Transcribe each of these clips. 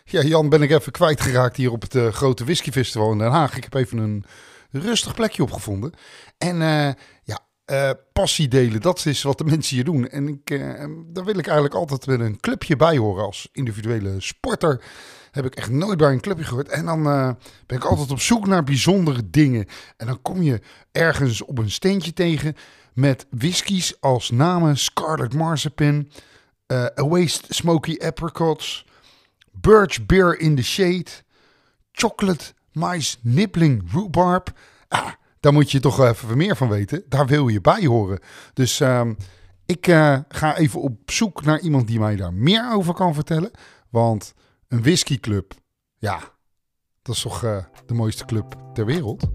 Ja, Jan ben ik even kwijtgeraakt hier op het grote whiskyfestival in Den Haag. Ik heb even een rustig plekje opgevonden. En passie delen, dat is wat de mensen hier doen. En daar wil ik eigenlijk altijd met een clubje bij horen. Als individuele sporter heb ik echt nooit bij een clubje gehoord. En dan ben ik altijd op zoek naar bijzondere dingen. En dan kom je ergens op een steentje tegen met whiskies als namen Scarlet Marzipan, Awaced Smoky Apricots, Birch Beer in the Shade, Chocolate Mice Nibbling Rhubarb. Daar moet je toch even meer van weten. Daar wil je bij horen. Dus ik ga even op zoek naar iemand die mij daar meer over kan vertellen. Want een whiskyclub, ja, dat is toch de mooiste club ter wereld.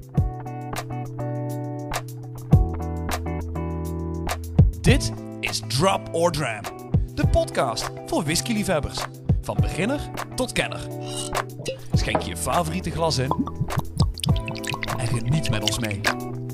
Dit is Drop or Dram, de podcast voor whiskyliefhebbers. Van beginner tot kenner. Schenk je favoriete glas in en geniet met ons mee.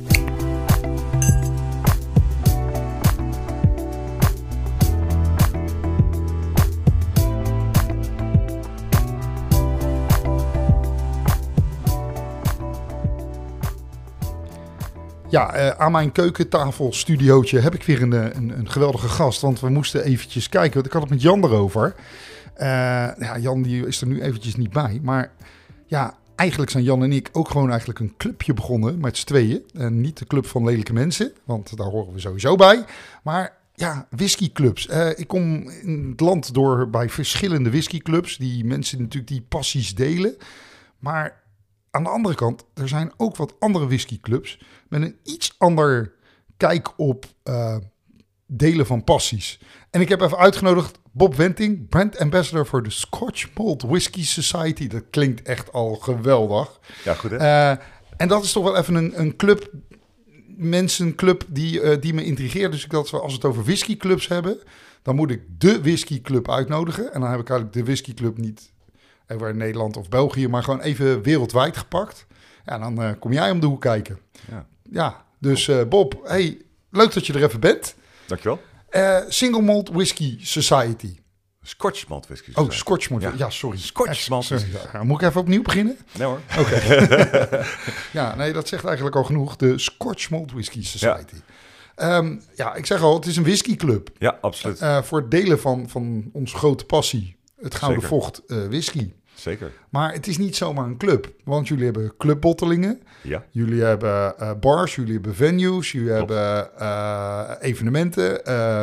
Ja, aan mijn keukentafelstudiootje heb ik weer een geweldige gast. Want we moesten eventjes kijken, want ik had het met Jan erover. Jan die is er nu eventjes niet bij. Maar ja, eigenlijk zijn Jan en ik ook gewoon eigenlijk een clubje begonnen met z'n tweeën. En niet de club van lelijke mensen, want daar horen we sowieso bij. Maar ja, whiskyclubs. Ik kom in het land door bij verschillende whiskyclubs. Die mensen natuurlijk die passies delen. Maar aan de andere kant, er zijn ook wat andere whiskyclubs met een iets ander kijk op delen van passies. En ik heb even uitgenodigd Bob Wenting, brand ambassador voor de Scotch Malt Whisky Society. Dat klinkt echt al geweldig. Ja, goed hè? En dat is toch wel even een club, mensenclub die me intrigeert. Dus ik dacht, als we het over whiskyclubs hebben, dan moet ik de whiskyclub uitnodigen. En dan heb ik eigenlijk de whiskyclub niet over in Nederland of België, maar gewoon even wereldwijd gepakt. Ja, dan kom jij om de hoek kijken. Ja, dus Bob, hey, leuk dat je er even bent. Dankjewel. Single Malt Whisky Society. Scotch Malt Whisky Society. Oh, Scotch Malt. Ja, sorry. Scotch Malt Whisky. Moet ik even opnieuw beginnen? Nee hoor. Oké. Ja, nee, dat zegt eigenlijk al genoeg. De Scotch Malt Whisky Society. Ja, ik zeg al, het is een whiskyclub. Ja, absoluut. Voor het delen van onze grote passie. Het gouden Zeker. vocht whisky. Zeker. Maar het is niet zomaar een club. Want jullie hebben clubbottelingen. Ja. Jullie hebben bars. Jullie hebben venues. Jullie Klopt. hebben evenementen.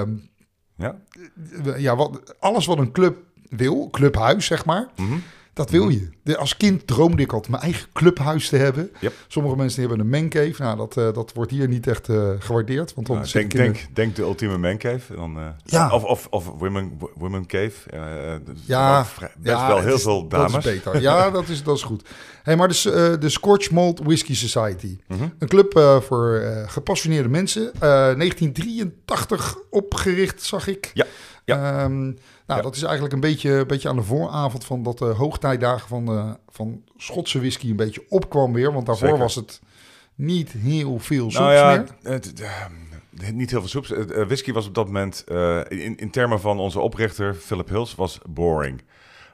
Ja. Alles wat een club wil. Clubhuis, zeg maar. Mhm. Dat wil je. Als kind droomde ik altijd mijn eigen clubhuis te hebben. Yep. Sommige mensen die hebben een mancave. Nou, dat wordt hier niet echt gewaardeerd. Want dan Nou, zit ik in denk de ultieme mancave. Dan, Ja. Of women cave. Ja, best wel heel veel dames. Dat is beter. Ja, dat is goed. Hey, maar de Scotch Malt Whisky Society. Mhm. Een club voor gepassioneerde mensen. 1983 opgericht, zag ik. Ja. Dat is eigenlijk een beetje aan de vooravond van dat de hoogtijdagen van Schotse whisky een beetje opkwam weer. Want daarvoor Zeker. was het niet heel veel soeps Nou meer. niet heel veel soeps. Whisky was op dat moment, in termen van onze oprichter, Philip Hills, was boring.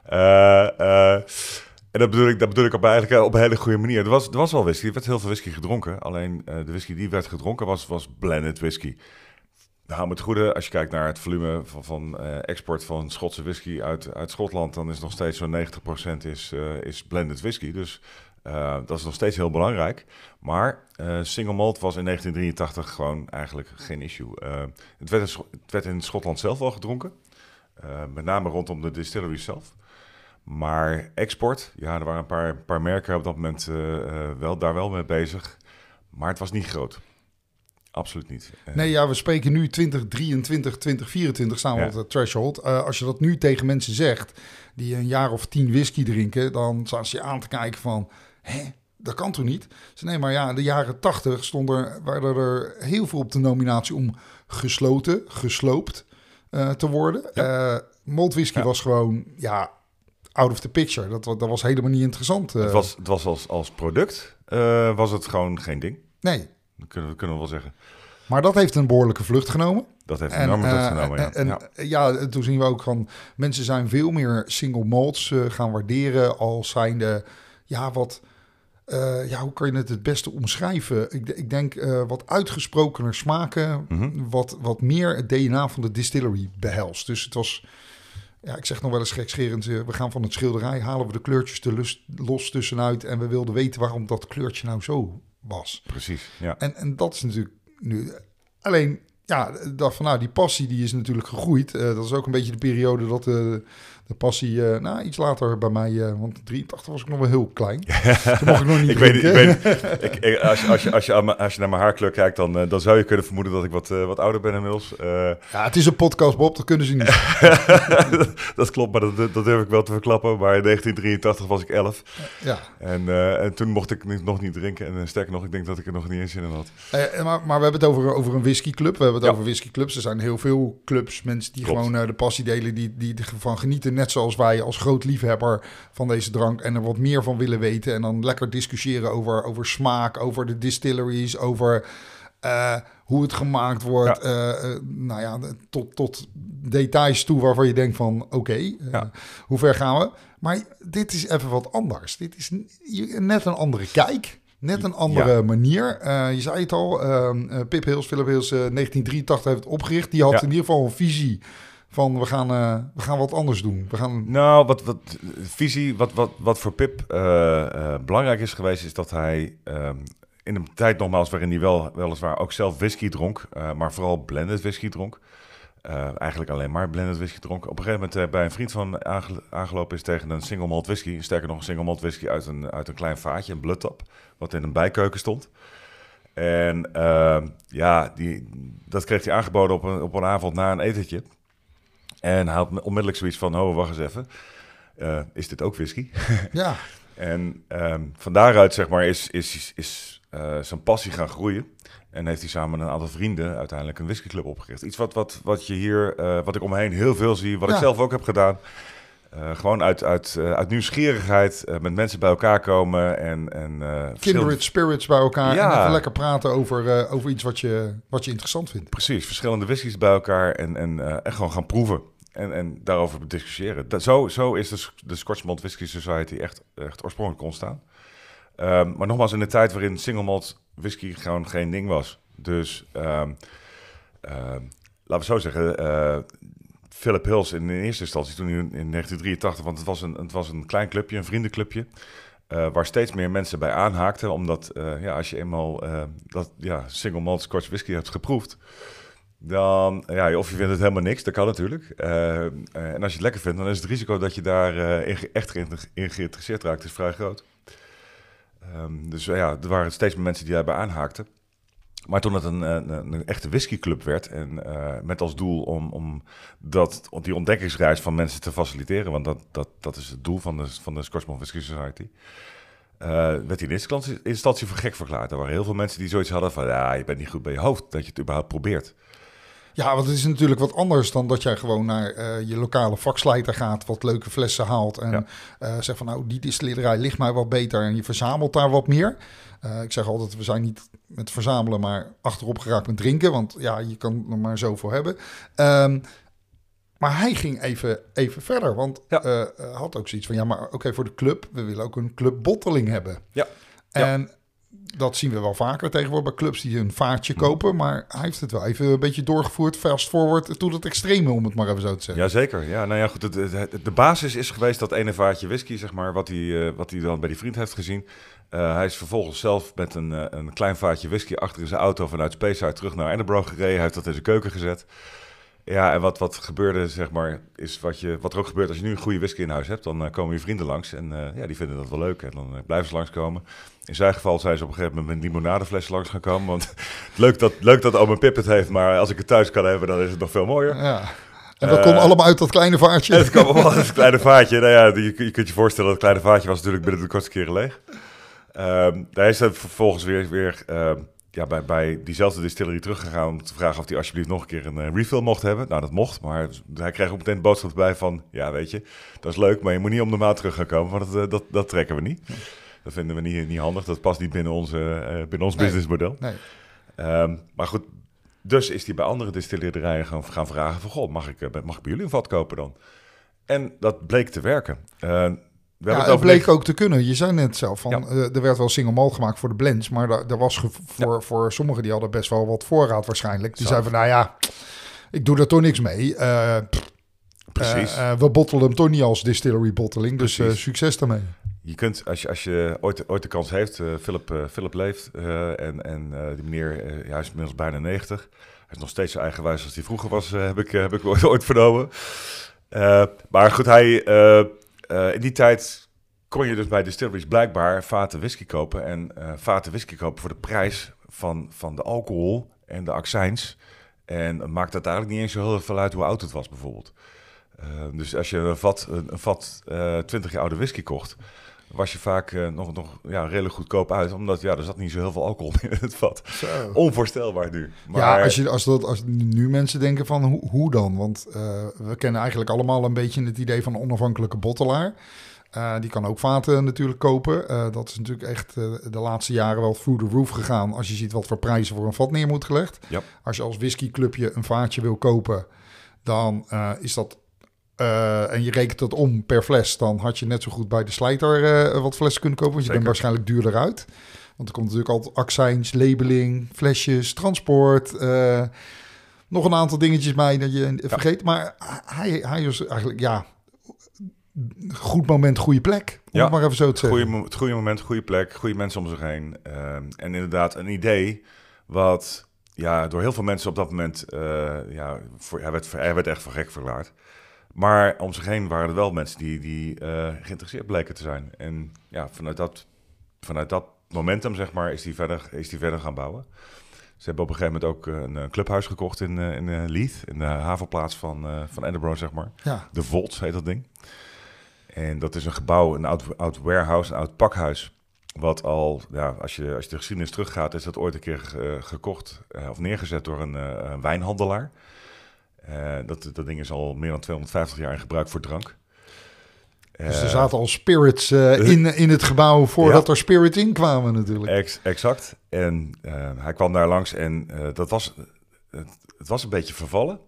En dat bedoel ik eigenlijk op een hele goede manier. Er was wel whisky, er werd heel veel whisky gedronken. Alleen de whisky die werd gedronken was blended whisky. Nou, met het goede, als je kijkt naar het volume van export van Schotse whisky uit Schotland, dan is nog steeds zo'n 90% is blended whisky. Dus dat is nog steeds heel belangrijk. Maar single malt was in 1983 gewoon eigenlijk geen issue. Het werd in Schotland zelf wel gedronken. Met name rondom de distillery zelf. Maar export, ja, er waren een paar merken op dat moment daar wel mee bezig. Maar het was niet groot. Absoluut niet. Nee, ja, we spreken nu 2023, 2024 staan we op het threshold. Als je dat nu tegen mensen zegt die een jaar of 10 whisky drinken, dan staan ze je aan te kijken van, dat kan toch niet? Nee, maar ja, in de jaren 80 waren er heel veel op de nominatie om gesloopt te worden. Ja. Malt whisky was gewoon, out of the picture. Dat was helemaal niet interessant. Het was als product, was het gewoon geen ding. Nee. Dat kunnen we wel zeggen. Maar dat heeft een behoorlijke vlucht genomen. Dat heeft enorm effect genomen, toen zien we ook van... mensen zijn veel meer single malts gaan waarderen als zijnde... hoe kan je het beste omschrijven? Ik denk wat uitgesprokener smaken... wat meer het DNA van de distillery behelst. Dus het was... Ja, ik zeg nog wel eens gekscherend... we gaan van het schilderij, halen we de kleurtjes los tussenuit... en we wilden weten waarom dat kleurtje nou zo was. Precies, ja. En dat is natuurlijk nu... Alleen... Ja, dacht van die passie die is natuurlijk gegroeid. Dat is ook een beetje de periode dat de passie iets later bij mij... want 83 was ik nog wel heel klein. Toen mocht ik nog niet als je naar mijn haarkleur kijkt, dan zou je kunnen vermoeden dat ik wat ouder ben inmiddels. Het is een podcast, Bob, dat kunnen ze niet. Dat klopt, maar dat durf ik wel te verklappen. Maar in 1983 was ik 11. Ja. En toen mocht ik nog niet drinken. En sterker nog, ik denk dat ik er nog niet eens zin in had. Maar we hebben het over een whiskyclub. We hebben het over whiskyclubs. Er zijn heel veel clubs, mensen die gewoon de passie delen, die ervan genieten. Net zoals wij als groot liefhebber van deze drank en er wat meer van willen weten. En dan lekker discussiëren over smaak, over de distilleries, over hoe het gemaakt wordt. Tot details toe waarvan je denkt van hoe ver gaan we? Maar dit is even wat anders. Dit is net een andere kijk. Net een andere manier. Je zei het al, Philip Hills 1983 heeft het opgericht. Die had in ieder geval een visie van we gaan wat anders doen. We gaan... Nou, wat voor Pip belangrijk is geweest, is dat hij in een tijd nogmaals waarin hij weliswaar ook zelf whisky dronk, maar vooral blended whisky dronk. Eigenlijk alleen maar blended whisky dronk. Op een gegeven moment bij een vriend van aangelopen is tegen een single malt whisky. Sterker nog, een single malt whisky uit een klein vaatje, een bloodtap, wat in een bijkeuken stond. En dat kreeg hij aangeboden op een avond na een etentje. En hij had onmiddellijk zoiets van, wacht eens even. Is dit ook whisky? Ja. En van daaruit zeg maar is zijn passie gaan groeien. En heeft hij samen met een aantal vrienden uiteindelijk een whiskyclub opgericht. Iets wat je hier, wat ik omheen heel veel zie, wat ik zelf ook heb gedaan. Gewoon uit nieuwsgierigheid met mensen bij elkaar komen en kindred spirits bij elkaar en even lekker praten over iets wat je interessant vindt. Precies, verschillende whiskies bij elkaar en gewoon gaan proeven en daarover discussiëren. Zo is de Scotch Malt Whisky Society echt oorspronkelijk ontstaan. Maar nogmaals, in de tijd waarin single malt whisky gewoon geen ding was. Dus laten we zo zeggen, Philip Hills in eerste instantie, toen in 1983, want het was een klein clubje, een vriendenclubje, waar steeds meer mensen bij aanhaakten, omdat als je eenmaal single malt Scotch whisky hebt geproefd, dan, of je vindt het helemaal niks, dat kan natuurlijk. En als je het lekker vindt, dan is het risico dat je daar echt in geïnteresseerd raakt, is vrij groot. Er waren steeds meer mensen die daarbij aanhaakten. Maar toen het een echte whiskyclub werd en met als doel om die ontdekkingsreis van mensen te faciliteren, want dat is het doel van de Scotch Malt Whisky Society, werd hij in eerste instantie voor gek verklaard. Er waren heel veel mensen die zoiets hadden van, je bent niet goed bij je hoofd dat je het überhaupt probeert. Ja, want het is natuurlijk wat anders dan dat jij gewoon naar je lokale vakslijter gaat, wat leuke flessen haalt en zegt van nou, die distillerij ligt mij wat beter en je verzamelt daar wat meer. Ik zeg altijd, we zijn niet met verzamelen, maar achterop geraakt met drinken, want je kan er maar zoveel hebben. Maar hij ging even verder, want had ook zoiets van, maar oké, voor de club, we willen ook een clubbotteling hebben. Ja. En dat zien we wel vaker tegenwoordig bij clubs die een vaatje kopen. Maar hij heeft het wel even een beetje doorgevoerd, fast forward, tot het extreme, om het maar even zo te zeggen. Jazeker. Ja, nou ja, goed. De basis is geweest dat ene vaatje whisky, zeg maar, wat hij dan bij die vriend heeft gezien. Hij is vervolgens zelf met een klein vaatje whisky achter in zijn auto vanuit Speyside terug naar Edinburgh gereden. Hij heeft dat in zijn keuken gezet. Ja, en wat gebeurde, zeg maar, is wat er ook gebeurt als je nu een goede whisky in huis hebt. Dan komen je vrienden langs en die vinden dat wel leuk. En dan blijven ze langskomen. In zijn geval zijn ze op een gegeven moment met een limonadefles langs gaan komen. Want leuk dat oma Pip het heeft, maar als ik het thuis kan hebben, dan is het nog veel mooier. Ja. En dat komt allemaal uit dat kleine vaatje. En het kwam allemaal uit dat kleine vaatje. Nou ja, je kunt je voorstellen, dat kleine vaatje was natuurlijk binnen de kortste keren leeg. Hij is vervolgens weer bij diezelfde distillery teruggegaan om te vragen of hij alsjeblieft nog een keer een refill mocht hebben. Nou, dat mocht, maar hij kreeg ook meteen de boodschap erbij van, ja, weet je, dat is leuk, maar je moet niet om de maand terug gaan komen, want dat trekken we niet. Dat vinden we niet handig, dat past niet binnen ons businessmodel. Nee. Maar goed, Dus is hij bij andere distillerijen gaan vragen van... Goh, mag ik bij jullie een vat kopen dan? En dat bleek te werken. Het bleek ook te kunnen. Je zei net zelf, er werd wel single malt gemaakt voor de blends... maar er was voor sommigen die hadden best wel wat voorraad waarschijnlijk. Die zeiden van, ik doe er toch niks mee. Precies. We bottelen hem toch niet als distillery bottling, dus succes daarmee. Je kunt, als je ooit de kans heeft, Philip leeft en die meneer hij is inmiddels bijna 90. Hij is nog steeds zo eigenwijs als hij vroeger was, heb ik ooit vernomen. Maar goed, in die tijd kon je dus bij distilleries blijkbaar vaten whisky kopen. En vaten whisky kopen voor de prijs van de alcohol en de accijns. En het maakt uiteindelijk niet eens zo heel veel uit hoe oud het was bijvoorbeeld. Dus als je een vat 20 jaar oude whisky kocht... was je vaak nog redelijk goedkoop uit. Omdat er zat niet zo heel veel alcohol in het vat. Zo. Onvoorstelbaar nu. Maar... Ja, als nu mensen denken van hoe dan? Want we kennen eigenlijk allemaal een beetje het idee van een onafhankelijke bottelaar. Die kan ook vaten natuurlijk kopen. Dat is natuurlijk echt de laatste jaren wel through the roof gegaan. Als je ziet wat voor prijzen voor een vat neer moet gelegd. Yep. Als je als whiskyclubje een vaatje wil kopen, dan is dat... en je rekent dat om per fles, dan had je net zo goed bij de slijter wat flessen kunnen kopen. Want je bent waarschijnlijk duurder uit. Want er komt natuurlijk altijd accijns, labeling, flesjes, transport. Nog een aantal dingetjes bij dat je vergeet. Maar hij is eigenlijk, goed moment, goede plek. Om het maar even zo te zeggen. Het goede moment, goede plek, goede mensen om zich heen. En inderdaad een idee wat door heel veel mensen op dat moment... hij werd echt voor gek verklaard. Maar om zich heen waren er wel mensen die geïnteresseerd bleken te zijn. En vanuit dat momentum, zeg maar, is die verder gaan bouwen. Ze hebben op een gegeven moment ook een clubhuis gekocht in Leith, in de havenplaats van Edinburgh, zeg maar. Ja. De Volt heet dat ding. En dat is een gebouw, een oud warehouse, een oud pakhuis. Wat al, als je de geschiedenis teruggaat, is dat ooit een keer gekocht of neergezet door een wijnhandelaar. Dat ding is al meer dan 250 jaar in gebruik voor drank. Dus er zaten al spirits in het gebouw voordat er spirits in kwamen natuurlijk. Exact. En hij kwam daar langs en het was een beetje vervallen.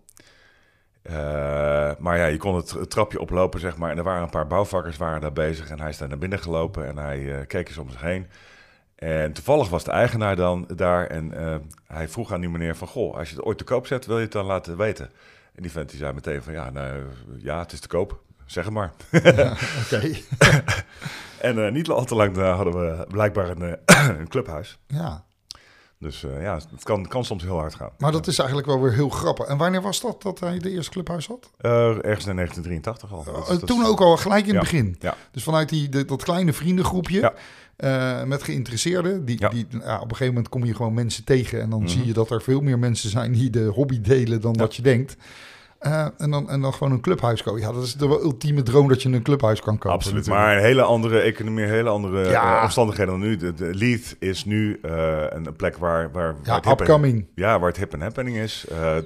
Maar je kon het trapje oplopen, zeg maar. En er waren een paar bouwvakkers daar bezig. En hij is daar naar binnen gelopen en hij keek eens om zich heen. En toevallig was de eigenaar dan daar. En hij vroeg aan die meneer van... Goh, als je het ooit te koop zet, wil je het dan laten weten? En die vent die zei meteen van... het is te koop. Zeg het maar. Ja, oké. En niet al te lang hadden we blijkbaar een clubhuis. Ja. Dus het kan soms heel hard gaan. Maar dat is eigenlijk wel weer heel grappig. En wanneer was dat hij de eerste clubhuis had? Ergens in 1983 al. Toen ook al gelijk in het begin. Ja. Dus vanuit dat kleine vriendengroepje... met geïnteresseerden. Op een gegeven moment kom je gewoon mensen tegen... en dan zie je dat er veel meer mensen zijn die de hobby delen dan wat je denkt. En dan gewoon een clubhuis kopen. Ja, dat is de ultieme droom dat je een clubhuis kan kopen. Absoluut, maar een hele andere economie, hele andere omstandigheden dan nu. De Leith is nu een plek waar upcoming. Waar het hip en happening is.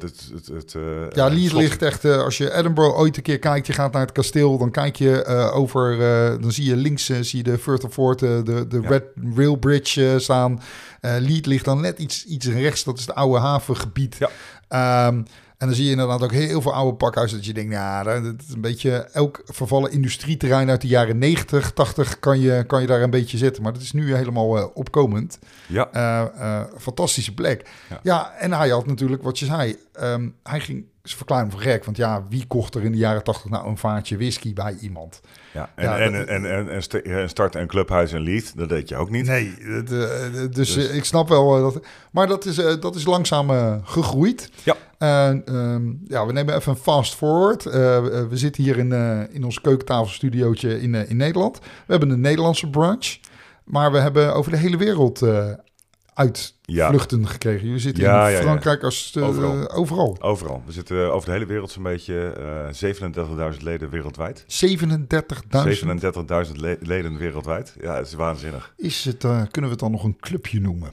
Leith ligt echt... als je Edinburgh ooit een keer kijkt, je gaat naar het kasteel... dan kijk je over... dan zie je links zie je de Firth of Forth, de Red Rail Bridge staan. Leith ligt dan net iets rechts. Dat is het oude havengebied. Ja. En dan zie je inderdaad ook heel veel oude pakhuizen... dat je denkt, dat is een beetje... elk vervallen industrieterrein uit de jaren 90, 80... kan je daar een beetje zitten. Maar dat is nu helemaal opkomend. Ja. Fantastische plek. Ja, en hij had natuurlijk, wat je zei... hij ging... Ze verklaren hem voor gek, want wie kocht er in de jaren 80 nou een vaatje whisky bij iemand? Ja, en starten een clubhuis in Leith, dat deed je ook niet. Nee, dus ik snap wel dat. Maar dat is langzaam gegroeid. Ja. We nemen even een fast forward. We zitten hier in ons keukentafelstudiootje in Nederland. We hebben een Nederlandse brunch, maar we hebben over de hele wereld uitvluchten gekregen. Jullie zitten in Frankrijk als overal. Overal. We zitten over de hele wereld zo'n beetje 37.000 leden wereldwijd. 37.000 leden wereldwijd. Ja, het is waanzinnig. Kunnen we het dan nog een clubje noemen?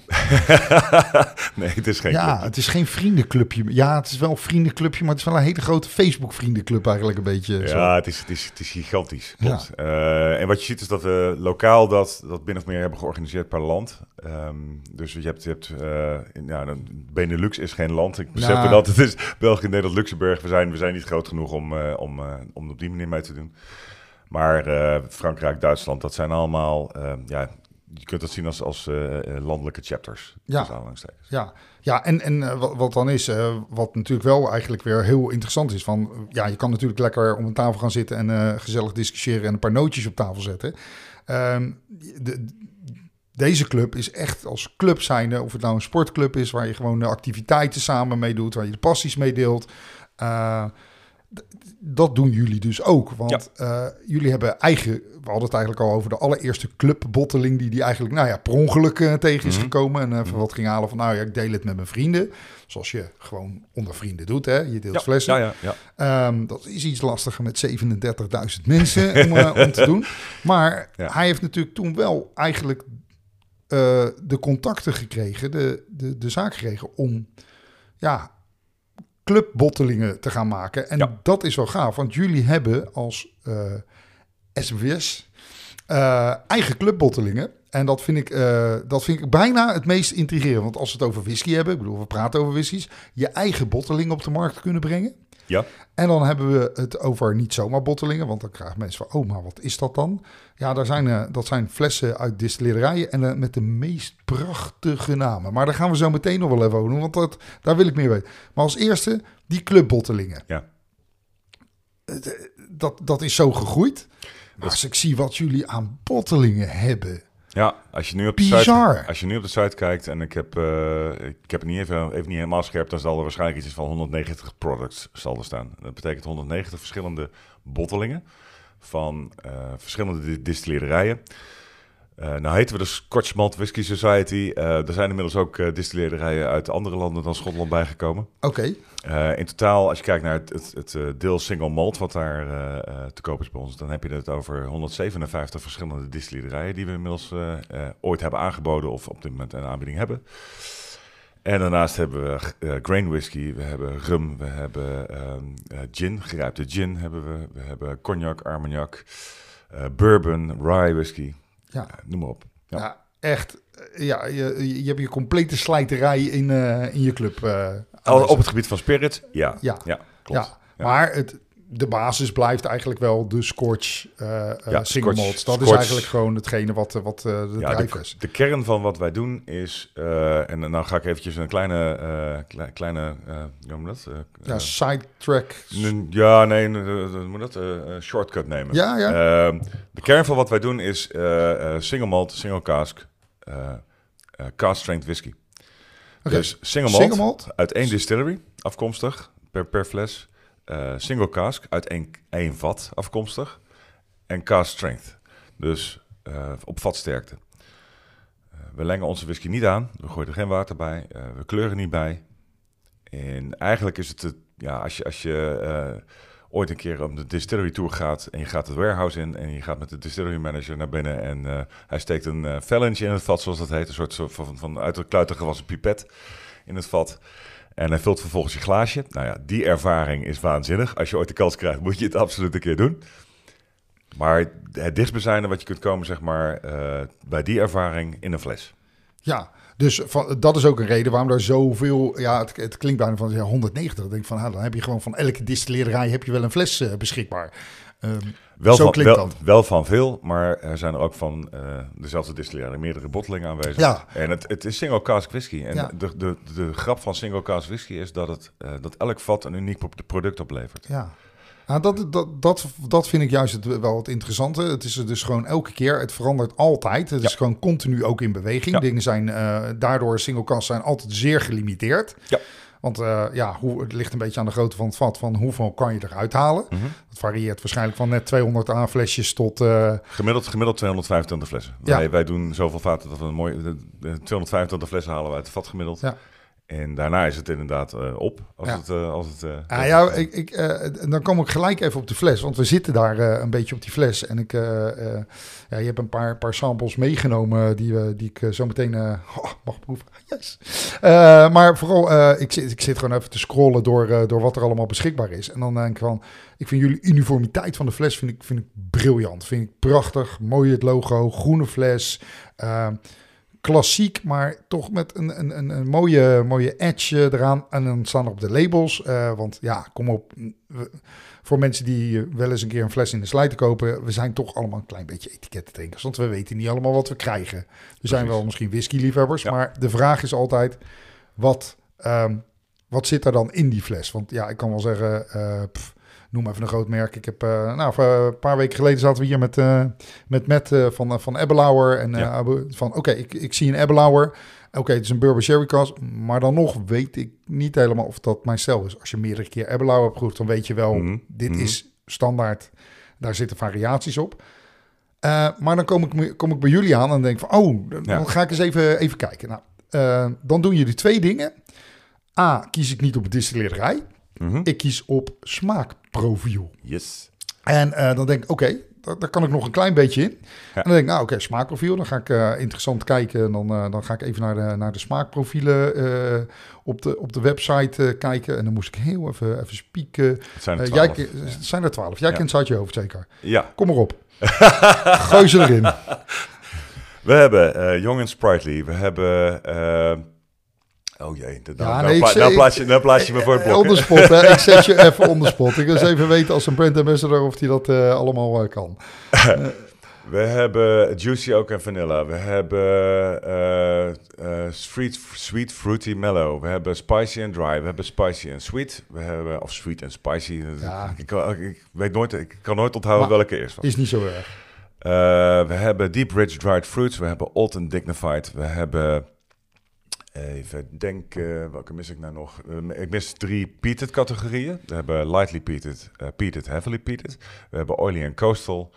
Nee, het is geen clubje. Het is geen vriendenclubje. Ja, het is wel een vriendenclubje, maar het is wel een hele grote Facebook vriendenclub eigenlijk een beetje. Ja, het is gigantisch. Klopt. Ja. En wat je ziet is dat we lokaal dat min of meer hebben georganiseerd per land. Dus je hebt Benelux is geen land. Ik besef dat het is België, Nederland, Luxemburg. We zijn niet groot genoeg om op die manier mee te doen. Maar Frankrijk, Duitsland, dat zijn allemaal... je kunt dat zien als landelijke chapters. Ja, en wat dan is, wat natuurlijk wel eigenlijk weer heel interessant is. Je kan natuurlijk lekker om een tafel gaan zitten en gezellig discussiëren en een paar nootjes op tafel zetten. Deze club is echt als club zijnde, of het nou een sportclub is, waar je gewoon de activiteiten samen mee doet, waar je de passies mee deelt. Dat doen jullie dus ook, want jullie hebben we hadden het eigenlijk al over de allereerste clubbotteling die eigenlijk, per ongeluk tegen is gekomen. En even wat ging halen van, ik deel het met mijn vrienden. Zoals je gewoon onder vrienden doet, hè. Je deelt flessen. Ja. Dat is iets lastiger met 37.000 mensen om te doen. Maar hij heeft natuurlijk toen wel eigenlijk de contacten gekregen, de zaak gekregen om, clubbottelingen te gaan maken. En dat is wel gaaf, want jullie hebben als SWS eigen clubbottelingen. En dat vind ik bijna het meest intrigerend. Want als we het over whisky hebben, ik bedoel, we praten over whiskies, je eigen botteling op de markt kunnen brengen. Ja. En dan hebben we het over niet zomaar bottelingen, want dan krijgen mensen van, maar wat is dat dan? Ja, dat zijn flessen uit distillerijen en met de meest prachtige namen. Maar daar gaan we zo meteen nog wel even over doen, want daar wil ik meer weten. Maar als eerste, die clubbottelingen. Ja. Dat is zo gegroeid. Maar als ik zie wat jullie aan bottelingen hebben... Ja, als je nu op de site kijkt en ik heb het niet even niet helemaal scherp, dan zal er waarschijnlijk iets van 190 products zal er staan. Dat betekent 190 verschillende bottelingen van verschillende distillerijen. Nou heten we de Scotch Malt Whisky Society. Er zijn inmiddels ook distillerijen uit andere landen dan Schotland bijgekomen. Oké. In totaal, als je kijkt naar het deel single malt wat daar te koop is bij ons, dan heb je het over 157 verschillende distillerijen die we inmiddels ooit hebben aangeboden of op dit moment een aanbieding hebben. En daarnaast hebben we grain whisky, we hebben rum, we hebben gin, gerijpte gin hebben we. We hebben cognac, armagnac, bourbon, rye whisky. Ja. Noem maar op. Ja, echt. Ja, je hebt je complete slijterij in je club. Op het gebied van spirit, ja klopt. Ja. Maar de basis blijft eigenlijk wel de Scotch single malt. Dat Scotch, is eigenlijk gewoon hetgene wat de drijf is. De kern van wat wij doen is, en nou ga ik eventjes een kleine hoe noem je dat? Sidetrack. Shortcut nemen. Ja. De kern van wat wij doen is single malt, single cask, cask strength whisky. Okay. Dus single malt uit één distillery afkomstig per fles. Single cask uit één vat afkomstig. En cask strength. Dus op vatsterkte. We lengen onze whisky niet aan. We gooien er geen water bij. We kleuren niet bij. En eigenlijk is het... als je ooit een keer op de distillery tour gaat en je gaat het warehouse in en je gaat met de distillery manager naar binnen en hij steekt een vellentje in het vat, zoals dat heet. Een soort van uit de kluiter gewassen pipet in het vat. En hij vult vervolgens je glaasje. Nou ja, die ervaring is waanzinnig. Als je ooit de kans krijgt, moet je het absoluut een keer doen. Maar het dichtstbijzijnde wat je kunt komen, zeg maar, bij die ervaring in een fles. Ja, dus dat is ook een reden waarom er zoveel... Ja, het klinkt bijna van 190. Dan denk ik van, dan heb je gewoon van elke distillerij heb je wel een fles beschikbaar. Wel van veel, maar er zijn er ook van dezelfde distillerij meerdere bottelingen aanwezig. Ja. En het is single cask whisky. En de grap van single cask whisky is dat elk vat een uniek product oplevert. Ja. Nou, dat vind ik juist wel het interessante. Het is dus gewoon elke keer, het verandert altijd. Het is gewoon continu ook in beweging. Ja. Dingen zijn daardoor single cask zijn altijd zeer gelimiteerd. Ja. Want het ligt een beetje aan de grootte van het vat, van hoeveel kan je eruit halen. Mm-hmm. Dat varieert waarschijnlijk van net 200 aanflesjes tot... Gemiddeld 225 flessen. Ja. Wij doen zoveel vaten dat we een mooi... 225 flessen halen we uit het vat gemiddeld. Ja. En daarna is het inderdaad op. Dan kom ik gelijk even op de fles. Want we zitten daar een beetje op die fles. En je hebt een paar samples meegenomen die ik zo meteen mag proeven. Yes. Maar vooral, ik zit gewoon even te scrollen door wat er allemaal beschikbaar is. En dan denk ik van, ik vind jullie uniformiteit van de fles vind ik briljant. Vind ik prachtig. Mooi het logo, groene fles. klassiek, maar toch met een mooie edge eraan. En dan staan er op de labels. Want ja, kom op. Voor mensen die wel eens een keer een fles in de slijter kopen, we zijn toch allemaal een klein beetje etikettendrinkers. Want we weten niet allemaal wat we krijgen. Er zijn wel misschien whisky-liefhebbers, maar de vraag is altijd, wat zit er dan in die fles? Want ja, ik kan wel zeggen, noem even een groot merk. Ik heb een paar weken geleden zaten we hier met Matt van Ebbelauer. En ik zie een Ebbelauer. Oké, het is een bourbon sherry cask, maar dan nog weet ik niet helemaal of dat mijn stijl is. Als je meerdere keer Ebbelauer hebt geproefd, dan weet je wel, dit is standaard. Daar zitten variaties op. Maar dan kom ik bij jullie aan en denk van, dan ga ik eens even kijken. Nou, dan doen jullie 2 dingen. A, kies ik niet op distilleerderij. Ik kies op smaakprofiel. Yes. En dan denk ik, oké, daar kan ik nog een klein beetje in. En dan denk ik, smaakprofiel. Dan ga ik interessant kijken. En dan ga ik even naar de smaakprofielen op de website kijken. En dan moest ik heel even spieken. Het zijn er 12. Het zijn er 12. Jij kent ze uit je hoofd zeker. Ja. Kom maar op. Gooi ze erin. We hebben Young and Sprightly. We hebben... Oh jee, nou plaats je me voor het blok. On the spot, hè? Ik zet je even on the spot. Ik wil eens even weten als een brand ambassador of hij dat allemaal kan. We hebben Juicy Oak en Vanilla. We hebben Sweet Fruity Mellow. We hebben Spicy and Dry. We hebben Spicy and Sweet. We hebben, of Sweet and Spicy. Ja. Ik weet nooit, ik kan nooit onthouden welke eerst was. Is niet zo erg. We hebben Deep Rich Dried Fruits. We hebben Old and Dignified. We hebben... Even denken, welke mis ik nou nog? Ik mis 3 peated categorieën. We hebben lightly peated, peated, heavily peated. We hebben oily and coastal.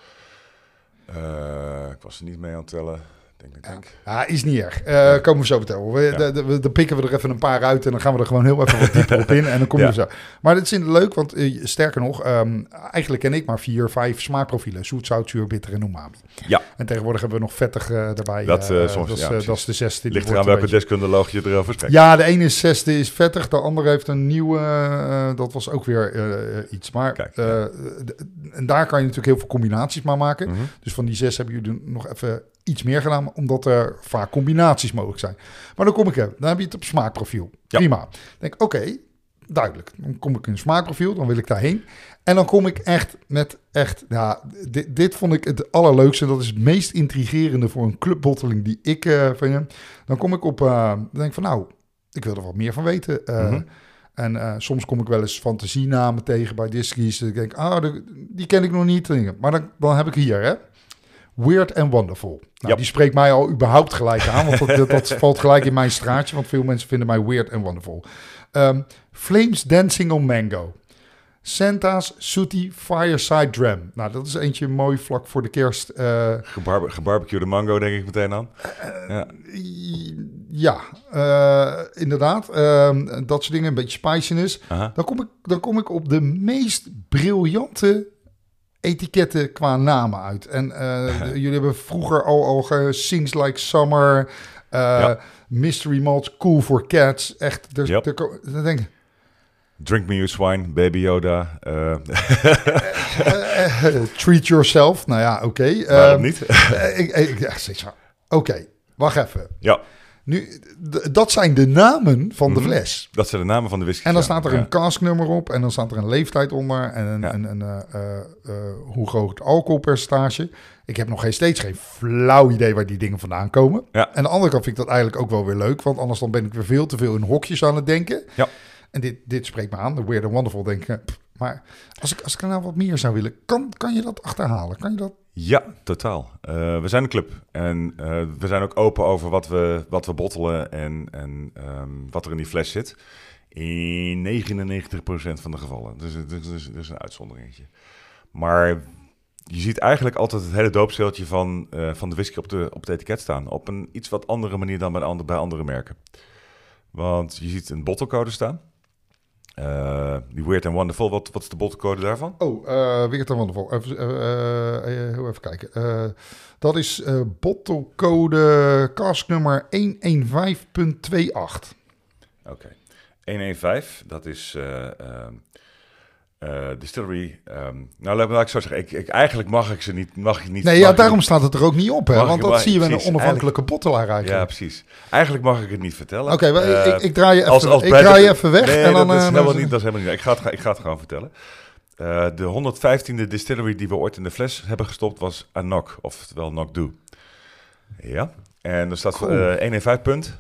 Ik was er niet mee aan het tellen. Denk. Ja, is niet erg. Komen we zo vertellen. Dan pikken we er even een paar uit en dan gaan we er gewoon heel even wat dieper op in. En dan komen we zo. Maar dit is leuk, want sterker nog, eigenlijk ken ik maar 4, 5 smaakprofielen. Zoet, zout, zuur, bitter en umami. Ja. En tegenwoordig hebben we nog vettig erbij. Dat is de 6e. Ligt eraan welke deskundeloog je erover spreekt. Ja, de ene is 6e is vettig, de andere heeft een nieuwe. Dat was ook weer iets. Maar kijk, en daar kan je natuurlijk heel veel combinaties mee maken. Dus van die 6 hebben jullie nog even iets meer gedaan, omdat er vaak combinaties mogelijk zijn. Maar dan heb je het op smaakprofiel. Ja. Prima. Dan denk ik, oké, duidelijk. Dan kom ik in een smaakprofiel, dan wil ik daarheen. En dan kom ik dit vond ik het allerleukste. Dat is het meest intrigerende voor een clubbotteling die ik vind. Dan kom ik op, dan denk ik van ik wil er wat meer van weten. En soms kom ik wel eens fantasienamen tegen bij whiskies. Dan denk ik, die ken ik nog niet. Maar dan heb ik hier, hè. Weird and Wonderful. Die spreekt mij al überhaupt gelijk aan, want dat valt gelijk in mijn straatje, want veel mensen vinden mij weird and wonderful. Flames Dancing on Mango. Santa's Sooty Fireside Dram. Nou, dat is eentje mooi vlak voor de kerst. Gebarbecuede mango, denk ik meteen aan. Inderdaad. Dat soort dingen, een beetje spiciness. Dan kom ik op de meest briljante etiketten qua namen uit. En jullie hebben vroeger al Sings Like Summer, Mystery Malt, Cool for Cats. Echt, dan denk ik... Drink Me You Swine, Baby Yoda. Treat Yourself. Nou ja, oké. Waarom niet? Oké, wacht even. Ja. Nu, dat zijn de namen van de fles. Dat zijn de namen van de whisky. En dan staat er een casknummer op. En dan staat er een leeftijd onder. En hoe groot het alcoholpercentage. Ik heb nog steeds geen flauw idee waar die dingen vandaan komen. Ja. En aan de andere kant vind ik dat eigenlijk ook wel weer leuk. Want anders dan ben ik weer veel te veel in hokjes aan het denken. Ja. En dit spreekt me aan. De Weird and Wonderful denk ik. Maar als ik er nou wat meer zou willen, kan je dat achterhalen? Kan je dat... Ja, totaal. We zijn een club en we zijn ook open over wat we bottelen en wat er in die fles zit. In 99% van de gevallen. Dus een uitzonderingetje. Maar je ziet eigenlijk altijd het hele doopsteeltje van de whisky op het etiket staan. Op een iets wat andere manier dan bij andere merken. Want je ziet een bottelcode staan. Die Weird and Wonderful, wat is de bottelcode daarvan? Weird and Wonderful. Even kijken. Dat is bottelcode casknummer 115.28. Oké. 115, dat is Distillery. Nou, laat ik zo zeggen. Eigenlijk mag ik ze niet. Nee, ja, daarom staat het er ook niet op, hè? Mag Want ik- dat zie je bij een precies, onafhankelijke bottelaar eigenlijk. Ja, precies. Eigenlijk mag ik het niet vertellen. Oké, ik draai je even, als ik bij draai de- je even weg. Nee, en dan, dat is helemaal dan- niet. Dat is helemaal niet. Ik ga het gewoon vertellen. De 115e distillery die we ooit in de fles hebben gestopt was Anok, oftewel Nokdu. Ja. En er staat Cool. 115 punt.